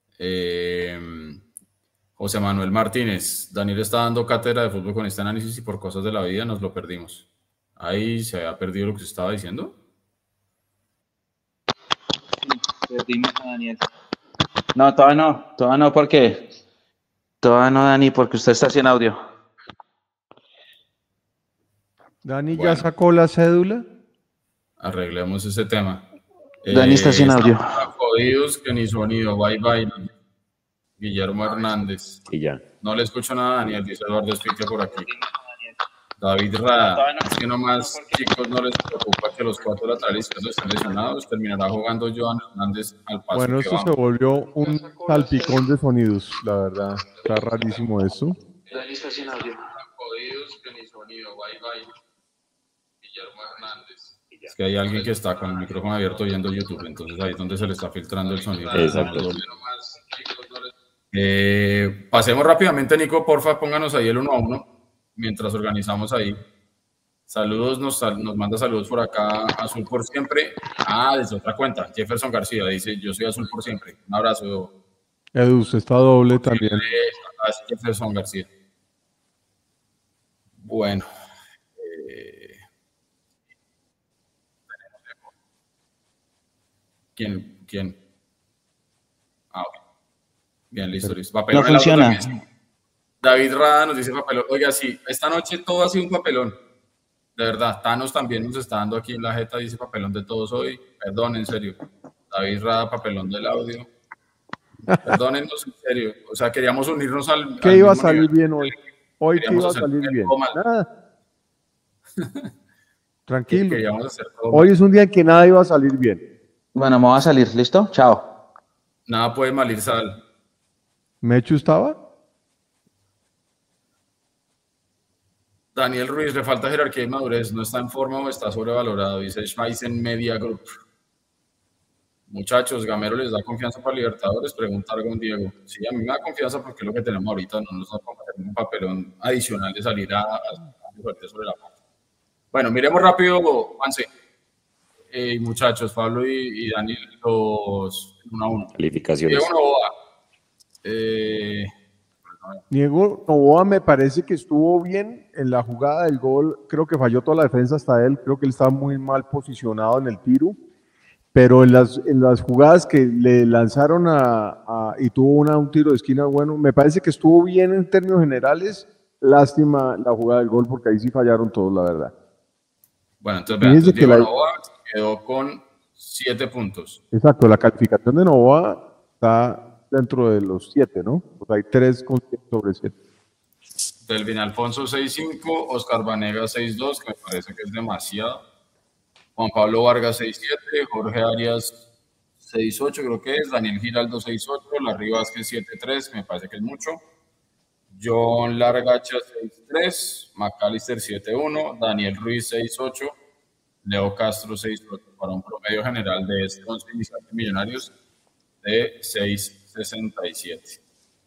[SPEAKER 2] José Manuel Martínez, Daniel está dando cátedra de fútbol con este análisis y por cosas de la vida nos lo perdimos. Ahí se había perdido lo que se estaba diciendo.
[SPEAKER 17] Perdimos a Daniel. No, todavía no, porque todavía no, Dani, porque usted está sin audio.
[SPEAKER 4] Dani ya sacó la cédula.
[SPEAKER 2] Arreglemos ese tema.
[SPEAKER 17] Dani está sin audio.
[SPEAKER 2] Estamos jodidos que ni sonido. Bye bye. Guillermo Hernández.
[SPEAKER 1] Y ya.
[SPEAKER 2] No le escucho nada a Daniel, dice Eduardo Espitia por aquí. David Rada, es que nomás, chicos, no les preocupa que los 4 laterales izquierdos estén lesionados. Terminará jugando Joan Hernández al paso.
[SPEAKER 4] Bueno, esto se volvió un salpicón de sonidos, la verdad. Está rarísimo esto.
[SPEAKER 17] Dani está sin audio.
[SPEAKER 2] Jodidos que ni sonido. Bye bye. Guillermo Hernández. Es que hay alguien que está con el micrófono abierto viendo YouTube, entonces ahí es donde se le está filtrando el sonido.
[SPEAKER 1] Exacto.
[SPEAKER 2] Pasemos rápidamente, Nico, porfa, pónganos ahí el 1-1 mientras organizamos ahí. Saludos, nos manda saludos por acá, Azul por siempre. Desde otra cuenta, Jefferson García dice: yo soy Azul por siempre. Un abrazo.
[SPEAKER 4] Edu, usted está doble también.
[SPEAKER 2] Jefferson García. Bueno. ¿Quién? Ok. Bien, listo. Papelón.
[SPEAKER 17] No funciona.
[SPEAKER 2] David Rada nos dice papelón. Oiga, sí, esta noche todo ha sido un papelón. De verdad, Thanos también nos está dando aquí en la jeta, dice papelón de todos hoy. Perdón, en serio. David Rada, papelón del audio. Perdónennos, en serio. O sea, queríamos unirnos al
[SPEAKER 4] ¿Qué iba a salir bien hoy? Hoy qué iba a salir bien. Tranquilo.
[SPEAKER 2] Queríamos hacer todo
[SPEAKER 4] Hoy
[SPEAKER 2] mal.
[SPEAKER 4] es un día en que nada iba a salir bien.
[SPEAKER 17] Bueno, me voy a salir, ¿listo? Chao.
[SPEAKER 2] Nada puede mal ir sal.
[SPEAKER 4] ¿Mechu estaba?
[SPEAKER 2] Daniel Ruiz, le falta jerarquía y madurez, no está en forma o está sobrevalorado, dice Schmeissen Media Group. Muchachos, Gamero les da confianza para Libertadores, pregunta Argon Diego. Sí, a mí me da confianza porque es lo que tenemos ahorita, no nos da un papelón adicional de salir a fuerte sobre la pata. Bueno, miremos rápido, Juanse. Muchachos, Pablo y Daniel, los 1 a 1.
[SPEAKER 1] Calificaciones.
[SPEAKER 2] Diego Novoa.
[SPEAKER 4] Diego Novoa me parece que estuvo bien en la jugada del gol, creo que falló toda la defensa hasta él, creo que él estaba muy mal posicionado en el tiro, pero en las jugadas que le lanzaron y tuvo un tiro de esquina, bueno, me parece que estuvo bien en términos generales, lástima la jugada del gol porque ahí sí fallaron todos, la verdad.
[SPEAKER 2] Bueno, entonces vean,
[SPEAKER 4] Fíjense que
[SPEAKER 2] Diego Novoa quedó con 7 puntos.
[SPEAKER 4] Exacto, la calificación de Novoa está dentro de los 7, ¿no? Pues hay 3 con 7 sobre 7.
[SPEAKER 2] Delvin Alfonso 6-5, Oscar Vanegas 6-2, que me parece que es demasiado. Juan Pablo Vargas 6-7, Jorge Arias 6-8, creo que es. Daniel Giraldo 6-8, Larry Vázquez 7-3, que me parece que es mucho. John Largacha 6-3, McAllister 7-1, Daniel Ruiz 6-8, Leo Castro 6-8, para un promedio general de este 11 inicial de Millonarios de 6.67.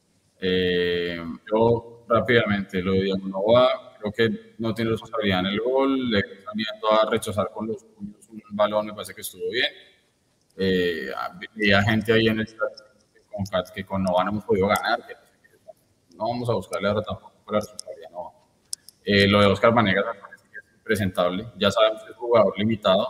[SPEAKER 2] Yo rápidamente lo de Diego Novoa, creo que no tiene responsabilidad en el gol, le están viendo a rechazar con los puños un balón, me parece que estuvo bien. Había gente ahí en el chat que con Novoa no hemos podido ganar, que no vamos a buscarle ahora tampoco por la responsabilidad Novoa. Lo de Oscar Vanegas me parece que es impresentable, ya sabemos que es un jugador limitado,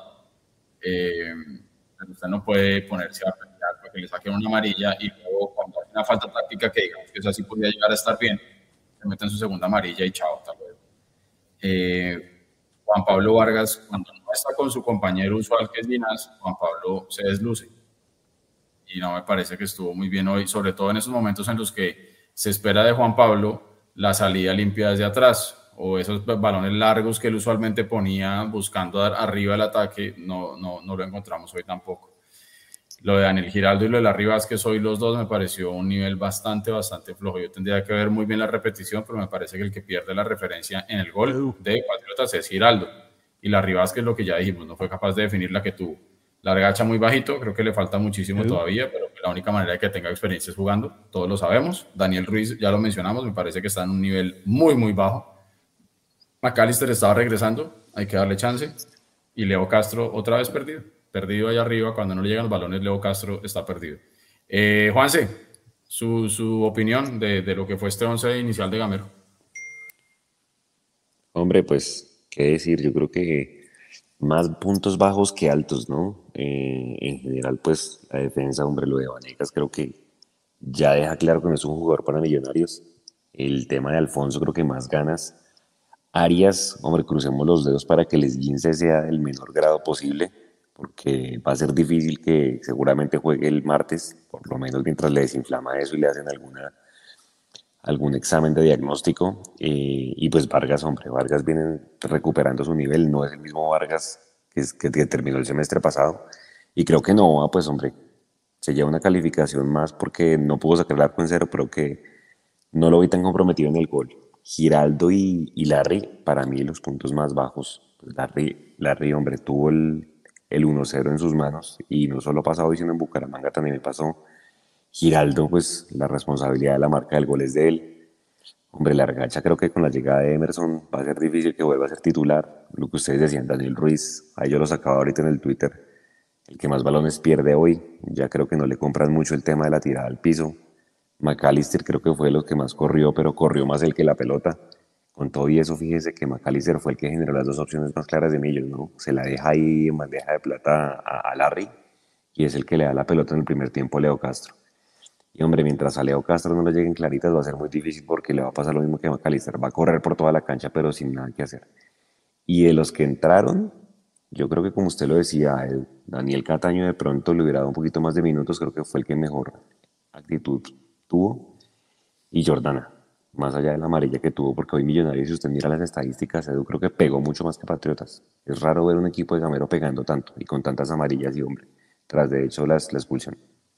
[SPEAKER 2] pero usted no puede ponerse a pelear para que le saquen una amarilla y luego cuando hay una falta táctica que digamos que esa sí podría llegar a estar bien, se meten su segunda amarilla y chao, hasta luego. Juan Pablo Vargas, cuando no está con su compañero usual que es Ginás, Juan Pablo se desluce y no me parece que estuvo muy bien hoy, sobre todo en esos momentos en los que se espera de Juan Pablo la salida limpia desde atrás o esos balones largos que él usualmente ponía buscando dar arriba el ataque, no lo encontramos hoy tampoco. Lo de Daniel Giraldo y lo de Larry Vázquez hoy los dos me pareció un nivel bastante flojo. Yo tendría que ver muy bien la repetición, pero me parece que el que pierde la referencia en el gol de Patriotas es Giraldo. Y Larry Vázquez, lo que ya dijimos, no fue capaz de definir la que tuvo. Largacha muy bajito, creo que le falta muchísimo todavía, pero la única manera de que tenga experiencia es jugando, todos lo sabemos. Daniel Ruiz, ya lo mencionamos, me parece que está en un nivel muy bajo. McAllister estaba regresando, hay que darle chance. Y Leo Castro otra vez perdido allá arriba, cuando no le llegan los balones, Leo Castro está perdido. Juanse, su opinión de lo que fue este 11 inicial de Gamero.
[SPEAKER 1] Hombre, pues, qué decir, yo creo que más puntos bajos que altos, ¿no? En general, pues, la defensa, hombre, lo de Vanegas creo que ya deja claro que no es un jugador para Millonarios. El tema de Alfonso creo que más ganas. Arias, hombre, crucemos los dedos para que el esguince sea del menor grado posible, porque va a ser difícil que seguramente juegue el martes, por lo menos mientras le desinflama eso y le hacen algún examen de diagnóstico. Y pues Vargas, hombre, Vargas viene recuperando su nivel, no es el mismo Vargas que terminó el semestre pasado. Y creo que Novoa, pues hombre, se lleva una calificación más porque no pudo sacar el arco en cero, pero que no lo vi tan comprometido en el gol. Giraldo y Larry, para mí los puntos más bajos. Pues Larry, hombre, tuvo el 1-0 en sus manos y no solo pasado diciendo en Bucaramanga, también me pasó. Giraldo, pues la responsabilidad de la marca del gol es de él. Hombre, Largacha creo que con la llegada de Emerson va a ser difícil que vuelva a ser titular. Lo que ustedes decían, Daniel Ruiz, ahí yo lo sacaba ahorita en el Twitter, el que más balones pierde hoy, ya creo que no le compran mucho el tema de la tirada al piso. McAllister creo que fue lo que más corrió, pero corrió más el que la pelota. Con todo y eso, fíjese que McAllister fue el que generó las dos opciones más claras de Millos, ¿no? Se la deja ahí en bandeja de plata a Larry y es el que le da la pelota en el primer tiempo a Leo Castro. Y hombre, mientras a Leo Castro no le lleguen claritas va a ser muy difícil porque le va a pasar lo mismo que a McAllister. Va a correr por toda la cancha pero sin nada que hacer. Y de los que entraron, yo creo que como usted lo decía, Daniel Cataño de pronto le hubiera dado un poquito más de minutos, creo que fue el que mejor actitud tuvo. Y Jordana. más allá de la amarilla que tuvo, porque hoy Millonarios, si usted mira las estadísticas, Edu creo que pegó mucho más que Patriotas. Es raro ver un equipo de Gamero pegando tanto y con tantas amarillas y, hombre, tras de hecho la expulsión.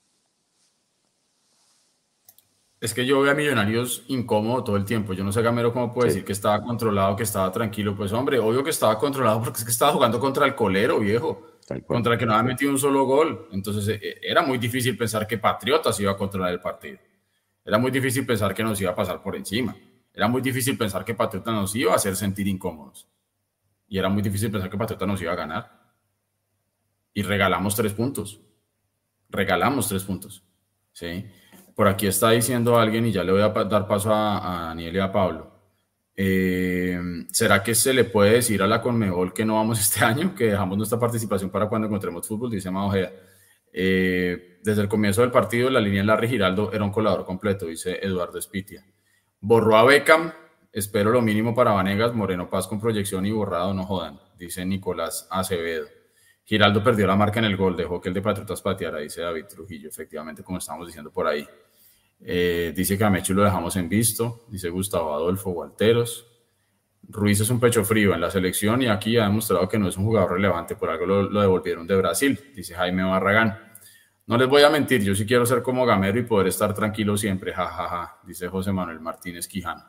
[SPEAKER 2] Es que yo veo a Millonarios incómodo todo el tiempo. Yo no sé, Gamero, cómo puede decir que estaba controlado, que estaba tranquilo. Pues, hombre, obvio que estaba controlado porque es que estaba jugando contra el colero, viejo. Contra el que no había metido un solo gol. Entonces, era muy difícil pensar que Patriotas iba a controlar el partido. Era muy difícil pensar que nos iba a pasar por encima. Era muy difícil pensar que Patriotas nos iba a hacer sentir incómodos. Y era muy difícil pensar que Patriotas nos iba a ganar. Y regalamos 3 puntos. Regalamos 3 puntos. ¿Sí? Por aquí está diciendo alguien, y ya le voy a dar paso a Daniel y a Pablo. ¿Será que se le puede decir a la Conmebol que no vamos este año? Que dejamos nuestra participación para cuando encontremos fútbol, dice Mao Ojeda. Desde el comienzo del partido, la línea de Larry Giraldo era un colador completo, dice Eduardo Espitia. Borró a Beckham, espero lo mínimo para Vanegas, Moreno Paz con proyección y borrado, no jodan, dice Nicolás Acevedo. Giraldo perdió la marca en el gol, dejó que el de Patriotas pateara, dice David Trujillo, efectivamente, como estamos diciendo por ahí. Dice que a Mechu lo dejamos en visto, dice Gustavo Adolfo Gualteros. Ruiz es un pecho frío en la selección y aquí ha demostrado que no es un jugador relevante, por algo lo devolvieron de Brasil, dice Jaime Barragán. No les voy a mentir, yo sí quiero ser como Gamero y poder estar tranquilo siempre, jajaja, dice José Manuel Martínez Quijano.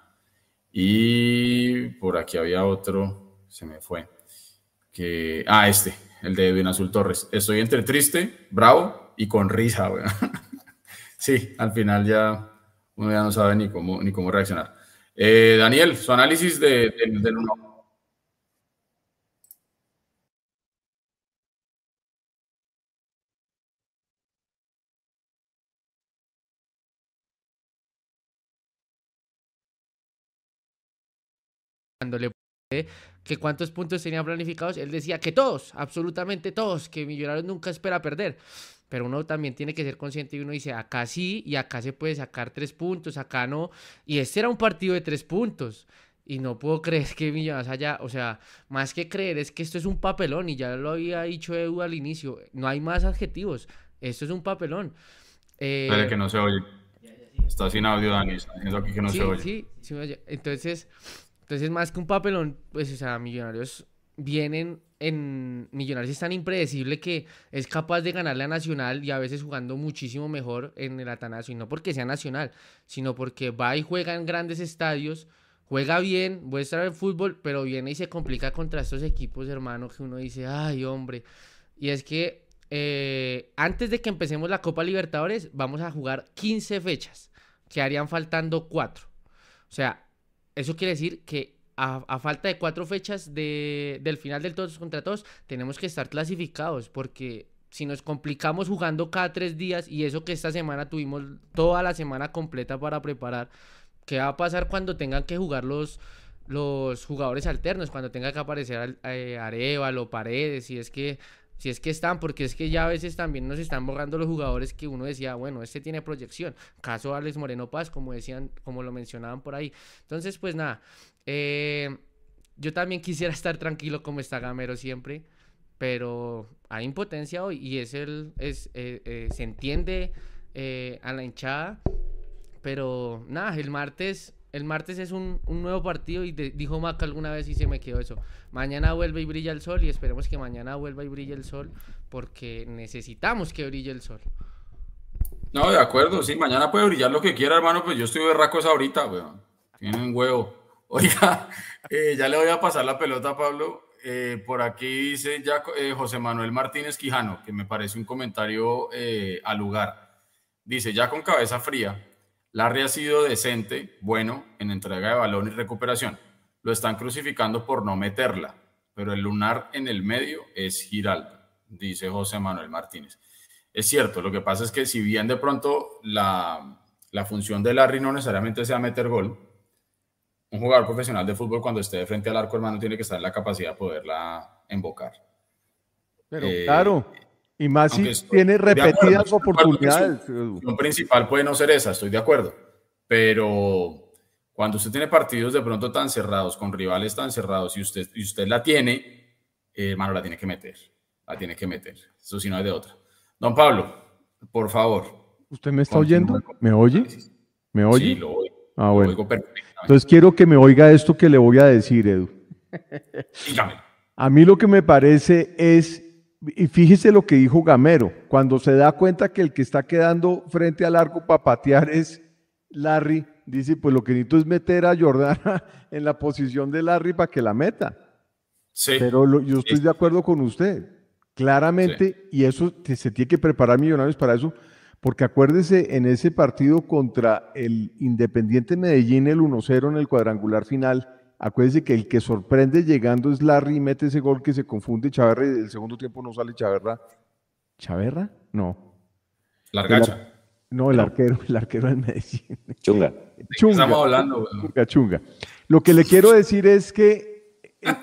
[SPEAKER 2] Y por aquí había otro, se me fue, el de Edwin Azul Torres. Estoy entre triste, bravo y con risa, güey. Sí, al final ya uno ya no sabe ni cómo reaccionar. Daniel, su análisis del 1.
[SPEAKER 5] Cuando le pregunté que cuántos puntos tenía planificados, él decía que todos, absolutamente todos, que Millonarios nunca espera perder. Pero uno también tiene que ser consciente y uno dice, acá sí y acá se puede sacar 3 puntos, acá no. Y este era un partido de 3 puntos. Y no puedo creer que Millonarios haya, o sea, más que creer es que esto es un papelón y ya lo había dicho Edu al inicio, no hay más adjetivos, esto es un papelón.
[SPEAKER 2] Espere que no se oye. Está sin audio, Dani, está diciendo aquí que no se oye.
[SPEAKER 5] Sí me oye. Entonces, más que un papelón, pues, o sea, Millonarios es tan impredecible que es capaz de ganarle a Nacional y a veces jugando muchísimo mejor en el Atanasio, y no porque sea Nacional, sino porque va y juega en grandes estadios, juega bien, muestra el fútbol, pero viene y se complica contra estos equipos, hermano, que uno dice, ay, hombre. Y es que antes de que empecemos la Copa Libertadores, vamos a jugar 15 fechas, que harían faltando 4. O sea, eso quiere decir que a falta de 4 fechas del final del todos contra todos, tenemos que estar clasificados, porque si nos complicamos jugando cada 3 días, y eso que esta semana tuvimos toda la semana completa para preparar, ¿qué va a pasar cuando tengan que jugar los jugadores alternos? Cuando tenga que aparecer Arévalo, Paredes, si es que están, porque es que ya a veces también nos están borrando los jugadores que uno decía, bueno, este tiene proyección. Caso Alex Moreno Paz, como decían, como lo mencionaban por ahí. Entonces, pues nada, yo también quisiera estar tranquilo como está Gamero siempre, pero hay impotencia hoy y se entiende a la hinchada, pero nada, el martes es un nuevo partido y dijo Maca alguna vez y se me quedó eso. Mañana vuelve y brilla el sol y esperemos que mañana vuelva y brille el sol porque necesitamos que brille el sol.
[SPEAKER 2] No, de acuerdo, sí, mañana puede brillar lo que quiera, hermano, pues yo estoy berracos ahorita, weón. Tienen huevo. Oiga, ya le voy a pasar la pelota a Pablo. Por aquí dice ya José Manuel Martínez Quijano, que me parece un comentario al lugar. Dice, ya con cabeza fría, Larry ha sido decente, bueno, en entrega de balón y recuperación. Lo están crucificando por no meterla, pero el lunar en el medio es Giraldo, dice José Manuel Martínez. Es cierto, lo que pasa es que si bien de pronto la función de Larry no necesariamente sea meter gol, un jugador profesional de fútbol cuando esté de frente al arco, hermano, tiene que estar en la capacidad de poderla embocar.
[SPEAKER 4] Pero claro, y más si tiene repetidas oportunidades.
[SPEAKER 2] Su función principal puede no ser esa, estoy de acuerdo, pero cuando usted tiene partidos de pronto tan cerrados, con rivales tan cerrados, y usted la tiene, hermano, la tiene que meter, eso sí no hay de otra. Don Pablo, por favor.
[SPEAKER 4] ¿Usted me está oyendo? ¿Me oye? ¿Me oye?
[SPEAKER 2] Sí, lo oigo.
[SPEAKER 4] Ah,
[SPEAKER 2] Lo
[SPEAKER 4] bueno.
[SPEAKER 2] oigo perfectamente.
[SPEAKER 4] Entonces quiero que me oiga esto que le voy a decir, Edu.
[SPEAKER 2] Dígame.
[SPEAKER 4] A mí lo que me parece es, y fíjese lo que dijo Gamero, cuando se da cuenta que el que está quedando frente al arco para patear es Larry, dice, pues lo que necesito es meter a Jordana en la posición de Larry para que la meta.
[SPEAKER 2] Sí.
[SPEAKER 4] Pero yo estoy de acuerdo con usted, claramente, y eso se tiene que preparar Millonarios para eso, porque acuérdese en ese partido contra el Independiente Medellín, el 1-0 en el cuadrangular final, acuérdese que el que sorprende llegando es Larry y mete ese gol que se confunde Chaverra y del segundo tiempo no sale Chaverra. ¿Chaverra? No.
[SPEAKER 2] Largacha.
[SPEAKER 4] No, el arquero del Medellín.
[SPEAKER 1] Chunga.
[SPEAKER 4] Chunga.
[SPEAKER 2] Estamos hablando, weón.
[SPEAKER 4] Chunga. Lo que le quiero decir es que,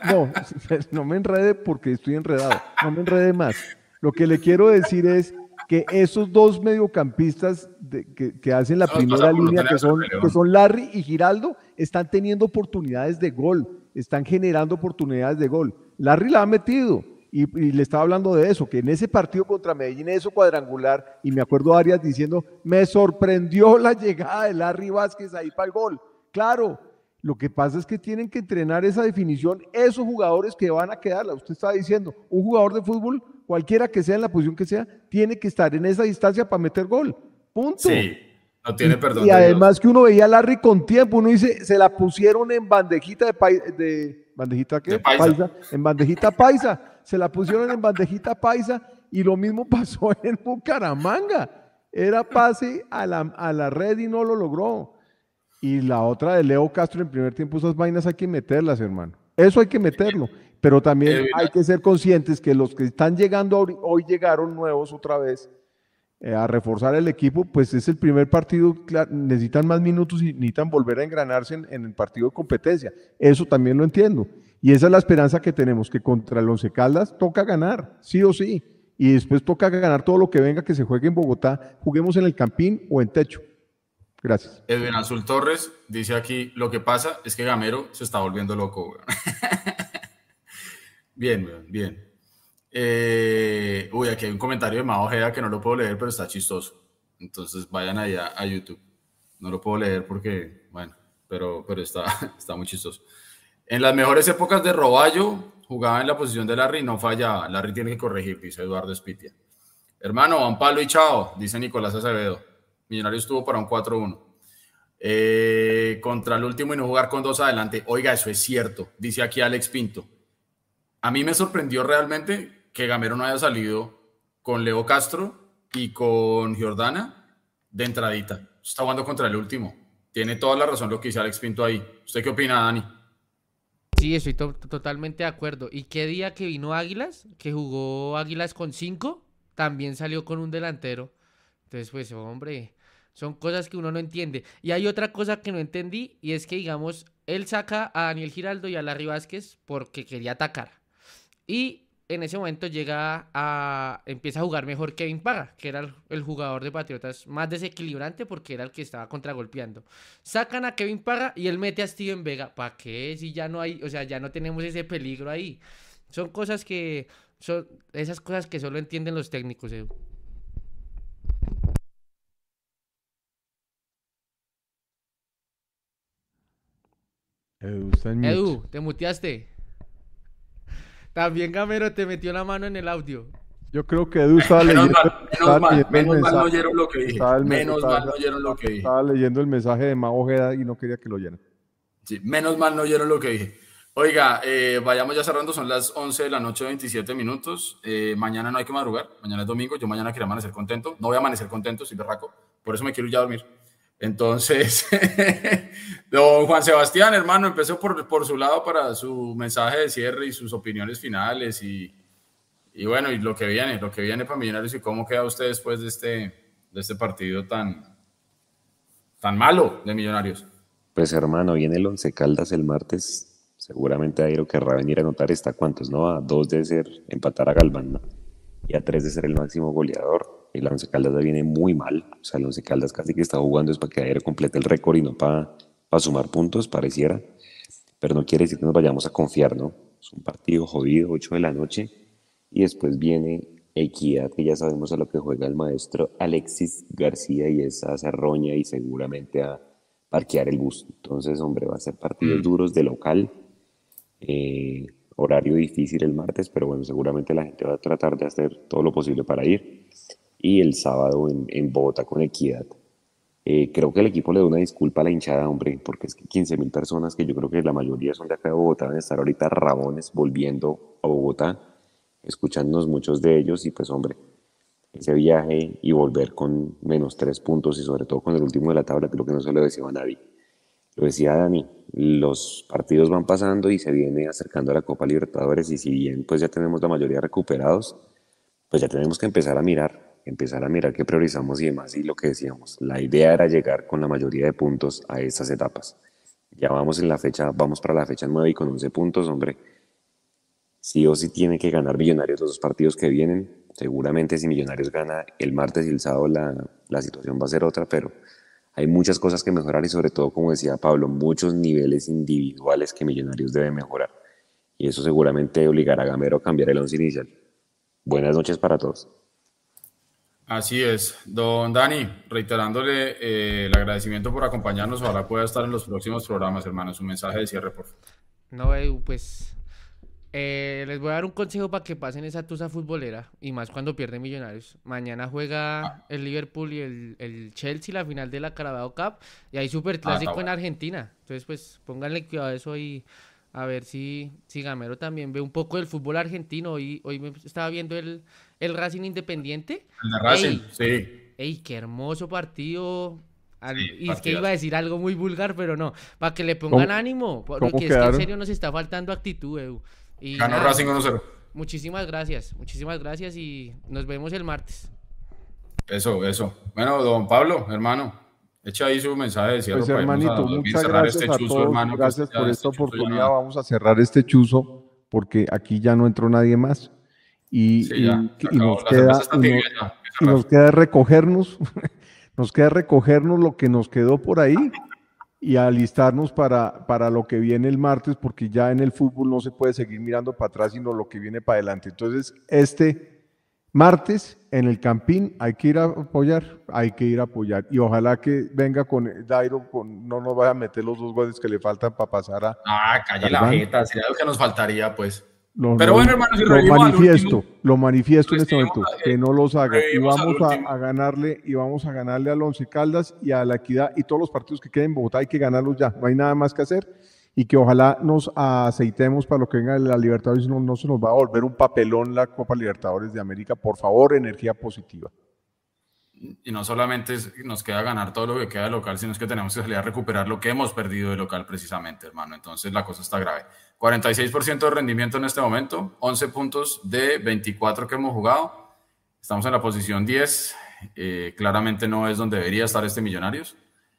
[SPEAKER 4] no me enrede porque estoy enredado, no me enrede más. Lo que le quiero decir es que esos dos mediocampistas que hacen la primera línea, que son Larry y Giraldo, están teniendo oportunidades de gol, están generando oportunidades de gol. Larry la ha metido. Y le estaba hablando de eso, que en ese partido contra Medellín, eso cuadrangular, y me acuerdo Arias diciendo, me sorprendió la llegada de Larry Vázquez ahí para el gol. Claro, lo que pasa es que tienen que entrenar esa definición, esos jugadores que van a quedarla. Usted estaba diciendo, un jugador de fútbol, cualquiera que sea en la posición que sea, tiene que estar en esa distancia para meter gol. Punto.
[SPEAKER 2] Sí, no tiene perdón.
[SPEAKER 4] Y además que uno veía a Larry con tiempo, uno dice, se la pusieron en bandejita ¿bandejita qué? Paisa. En bandejita paisa. Se la pusieron en bandejita paisa y lo mismo pasó en Bucaramanga. Era pase a la red y no lo logró. Y la otra de Leo Castro en primer tiempo, esas vainas hay que meterlas, hermano. Eso hay que meterlo. Pero también hay que ser conscientes que los que están llegando hoy llegaron nuevos otra vez a reforzar el equipo, pues es el primer partido, necesitan más minutos y necesitan volver a engranarse en el partido de competencia. Eso también lo entiendo. Y esa es la esperanza que tenemos, que contra el Once Caldas toca ganar, sí o sí. Y después toca ganar todo lo que venga, que se juegue en Bogotá, juguemos en el Campín o en techo. Gracias.
[SPEAKER 2] Edwin Azul Torres dice aquí, lo que pasa es que Gamero se está volviendo loco, weón. Bien, weón, bien. Aquí hay un comentario de Mao Ojeda que no lo puedo leer, pero está chistoso. Entonces vayan ahí a YouTube. No lo puedo leer porque, bueno, pero está muy chistoso. En las mejores épocas de Roballo, jugaba en la posición de Larry y no fallaba. Larry tiene que corregir, dice Eduardo Espitia. Hermano, Juan Pablo y chao, dice Nicolás Acevedo. Millonarios estuvo para un 4-1. Contra el último y no jugar con 2 adelante. Oiga, eso es cierto, dice aquí Alex Pinto. A mí me sorprendió realmente que Gamero no haya salido con Leo Castro y con Jordana de entradita. Está jugando contra el último. Tiene toda la razón lo que dice Alex Pinto ahí. ¿Usted qué opina, Dani?
[SPEAKER 5] Sí, estoy totalmente de acuerdo. ¿Y qué día que vino Águilas, que jugó Águilas con 5, también salió con un delantero? Entonces, pues, hombre, son cosas que uno no entiende. Y hay otra cosa que no entendí, y es que, digamos, él saca a Daniel Giraldo y a Larry Vázquez porque quería atacar. Y en ese momento empieza a jugar mejor Kevin Parra, que era el jugador de Patriotas más desequilibrante porque era el que estaba contragolpeando. Sacan a Kevin Parra y él mete a Steven Vega. ¿Para qué? Si ya no hay, o sea, ya no tenemos ese peligro ahí. Son esas cosas que solo entienden los técnicos, Edu. Edu, te muteaste. También Gamero te metió la mano en el audio.
[SPEAKER 4] Yo creo que Edu estaba leyendo.
[SPEAKER 2] Menos mal no oyeron lo que dije. Menos mal no oyeron lo que dije.
[SPEAKER 4] Estaba leyendo el mensaje de Mao Ojeda y no quería que lo oyeran.
[SPEAKER 2] Sí, menos mal no oyeron lo que dije. Oiga, vayamos ya cerrando, son las 11 de la noche, 27 minutos. Mañana no hay que madrugar, mañana es domingo. Yo mañana quiero amanecer contento. No voy a amanecer contento, soy berraco. Por eso me quiero ir ya a dormir. Entonces, don Juan Sebastián, hermano, empezó por su lado para su mensaje de cierre y sus opiniones finales y bueno, y lo que viene para Millonarios y cómo queda usted después de este partido tan malo de Millonarios.
[SPEAKER 1] Pues hermano, viene el Once Caldas el martes, seguramente Airo querrá venir a anotar ¿a cuántos? ¿No? A 2 de ser empatar a Galván, ¿no? Y a 3 de ser el máximo goleador. El Once Caldas ya viene muy mal, o sea, el Once Caldas casi que está jugando es para que Aero complete el récord y no para sumar puntos, pareciera, pero no quiere decir que nos vayamos a confiar, ¿no? Es un partido jodido, 8 de la noche, y después viene Equidad, que ya sabemos a lo que juega el maestro Alexis García, y es a Cerroña y seguramente a parquear el bus. Entonces, hombre, va a ser partidos duros de local, horario difícil el martes, pero bueno, seguramente la gente va a tratar de hacer todo lo posible para ir. Y el sábado en Bogotá con Equidad. Creo que el equipo le da una disculpa a la hinchada, hombre, porque es que 15.000 personas, que yo creo que la mayoría son de acá de Bogotá, van a estar ahorita rabones volviendo a Bogotá, escuchándonos muchos de ellos, y pues hombre, ese viaje y volver con -3 puntos y sobre todo con el último de la tabla, creo que no se lo decía a nadie. Lo decía Dani, los partidos van pasando y se viene acercando a la Copa Libertadores, y si bien pues ya tenemos la mayoría recuperados, pues ya tenemos que empezar a mirar qué priorizamos y demás. Y lo que decíamos, la idea era llegar con la mayoría de puntos a estas etapas. Ya vamos para la fecha 9 y con 11 puntos, hombre, sí o sí tiene que ganar Millonarios los 2 partidos que vienen. Seguramente si Millonarios gana el martes y el sábado la situación va a ser otra, pero hay muchas cosas que mejorar y sobre todo, como decía Pablo, muchos niveles individuales que Millonarios debe mejorar. Y eso seguramente obligará a Gamero a cambiar el 11 inicial. Buenas noches para todos.
[SPEAKER 2] Así es, don Dani, reiterándole el agradecimiento por acompañarnos, ojalá pueda estar en los próximos programas, hermano. Su mensaje de cierre, por favor.
[SPEAKER 5] No, pues les voy a dar un consejo para que pasen esa tusa futbolera, y más cuando pierden Millonarios. Mañana juega el Liverpool y el Chelsea, la final de la Carabao Cup, y hay superclásico en Argentina. Entonces, pues pónganle cuidado a eso y a ver si Gamero también ve un poco del fútbol argentino. Hoy me estaba viendo el Racing Independiente.
[SPEAKER 2] El de Racing, sí.
[SPEAKER 5] Ey, qué hermoso partido. Y es
[SPEAKER 2] partidazo.
[SPEAKER 5] que iba a decir algo muy vulgar, pero no, para que le pongan ánimo, porque es que en serio nos está faltando actitud, Edu. Y
[SPEAKER 2] ganó Racing 1-0.
[SPEAKER 5] Muchísimas gracias y nos vemos el martes.
[SPEAKER 2] Eso. Bueno, don Pablo, hermano, echa ahí su mensaje de cierre.
[SPEAKER 4] Pues hermanito, muchas gracias a todos, hermano, gracias por esta oportunidad. Vamos a cerrar este chuzo porque aquí ya no entró nadie más y nos queda recogernos nos queda recogernos lo que nos quedó por ahí y alistarnos para lo que viene el martes, porque ya en el fútbol no se puede seguir mirando para atrás, sino lo que viene para adelante. Entonces, este martes en el Campín hay que ir a apoyar, y ojalá que venga con Dairo, no nos vaya a meter los 2 goles que le faltan para pasar a...
[SPEAKER 2] calle la jeta, sería lo que nos faltaría, pues.
[SPEAKER 4] Pero bueno, hermano, si lo manifiesto en este momento, que no los haga, y vamos a ganarle al Once Caldas y a la Equidad, y todos los partidos que queden en Bogotá hay que ganarlos ya, no hay nada más que hacer, y que ojalá nos aceitemos para lo que venga de la Libertadores, no se nos va a volver un papelón la Copa Libertadores de América. Por favor, energía positiva.
[SPEAKER 2] Y no solamente nos queda ganar todo lo que queda de local, sino es que tenemos que salir a recuperar lo que hemos perdido de local precisamente, hermano. Entonces la cosa está grave. 46% de rendimiento en este momento, 11 puntos de 24 que hemos jugado. Estamos en la posición 10. Claramente no es donde debería estar este Millonarios.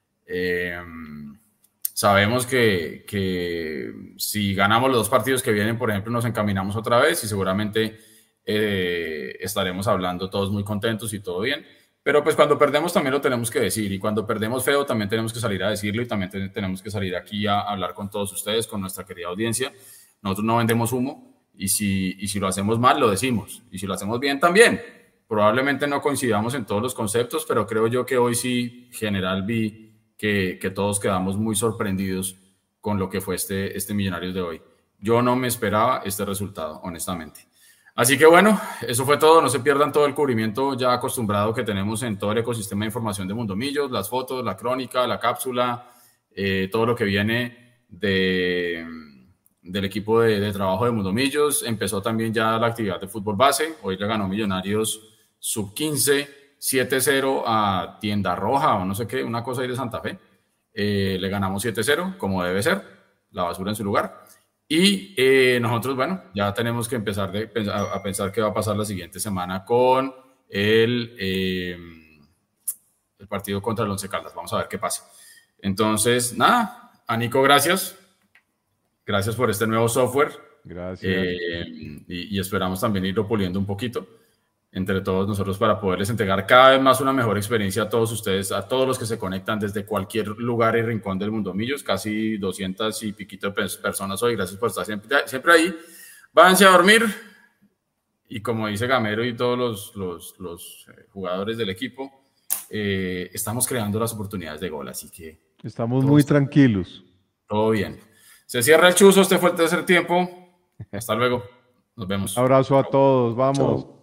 [SPEAKER 2] Sabemos que si ganamos los 2 partidos que vienen, por ejemplo, nos encaminamos otra vez y seguramente estaremos hablando todos muy contentos y todo bien. Pero pues cuando perdemos también lo tenemos que decir, y cuando perdemos feo también tenemos que salir a decirlo, y también tenemos que salir aquí a hablar con todos ustedes, con nuestra querida audiencia. Nosotros no vendemos humo, y si lo hacemos mal lo decimos, y si lo hacemos bien también. Probablemente no coincidamos en todos los conceptos, pero creo yo que hoy sí, general, vi que todos quedamos muy sorprendidos con lo que fue este Millonarios de hoy. Yo no me esperaba este resultado, honestamente. Así que bueno, eso fue todo. No se pierdan todo el cubrimiento ya acostumbrado que tenemos en todo el ecosistema de información de Mundomillos, las fotos, la crónica, la cápsula, todo lo que viene del equipo de trabajo de Mundomillos. Empezó también ya la actividad de fútbol base. Hoy le ganó Millonarios sub-15, 7-0 a Tienda Roja o no sé qué, una cosa ahí de Santa Fe. Le ganamos 7-0, como debe ser, la basura en su lugar. Y nosotros, bueno, ya tenemos que empezar a pensar qué va a pasar la siguiente semana con el partido contra el Once Caldas. Vamos a ver qué pasa. Entonces, nada, a Nico, gracias. Gracias por este nuevo software.
[SPEAKER 4] Gracias.
[SPEAKER 2] Y esperamos también irlo puliendo un poquito entre todos nosotros para poderles entregar cada vez más una mejor experiencia a todos ustedes, a todos los que se conectan desde cualquier lugar y rincón del Mundomillos, casi 200 y piquito de personas hoy. Gracias por estar siempre ahí. Váyanse a dormir, y como dice Gamero y todos los jugadores del equipo, estamos creando las oportunidades de gol, así que
[SPEAKER 4] estamos muy tranquilos.
[SPEAKER 2] Todo bien. Se cierra el chuzo, este fue el tercer tiempo. Hasta luego. Nos vemos.
[SPEAKER 4] Abrazo a todos, vamos.
[SPEAKER 2] Chao.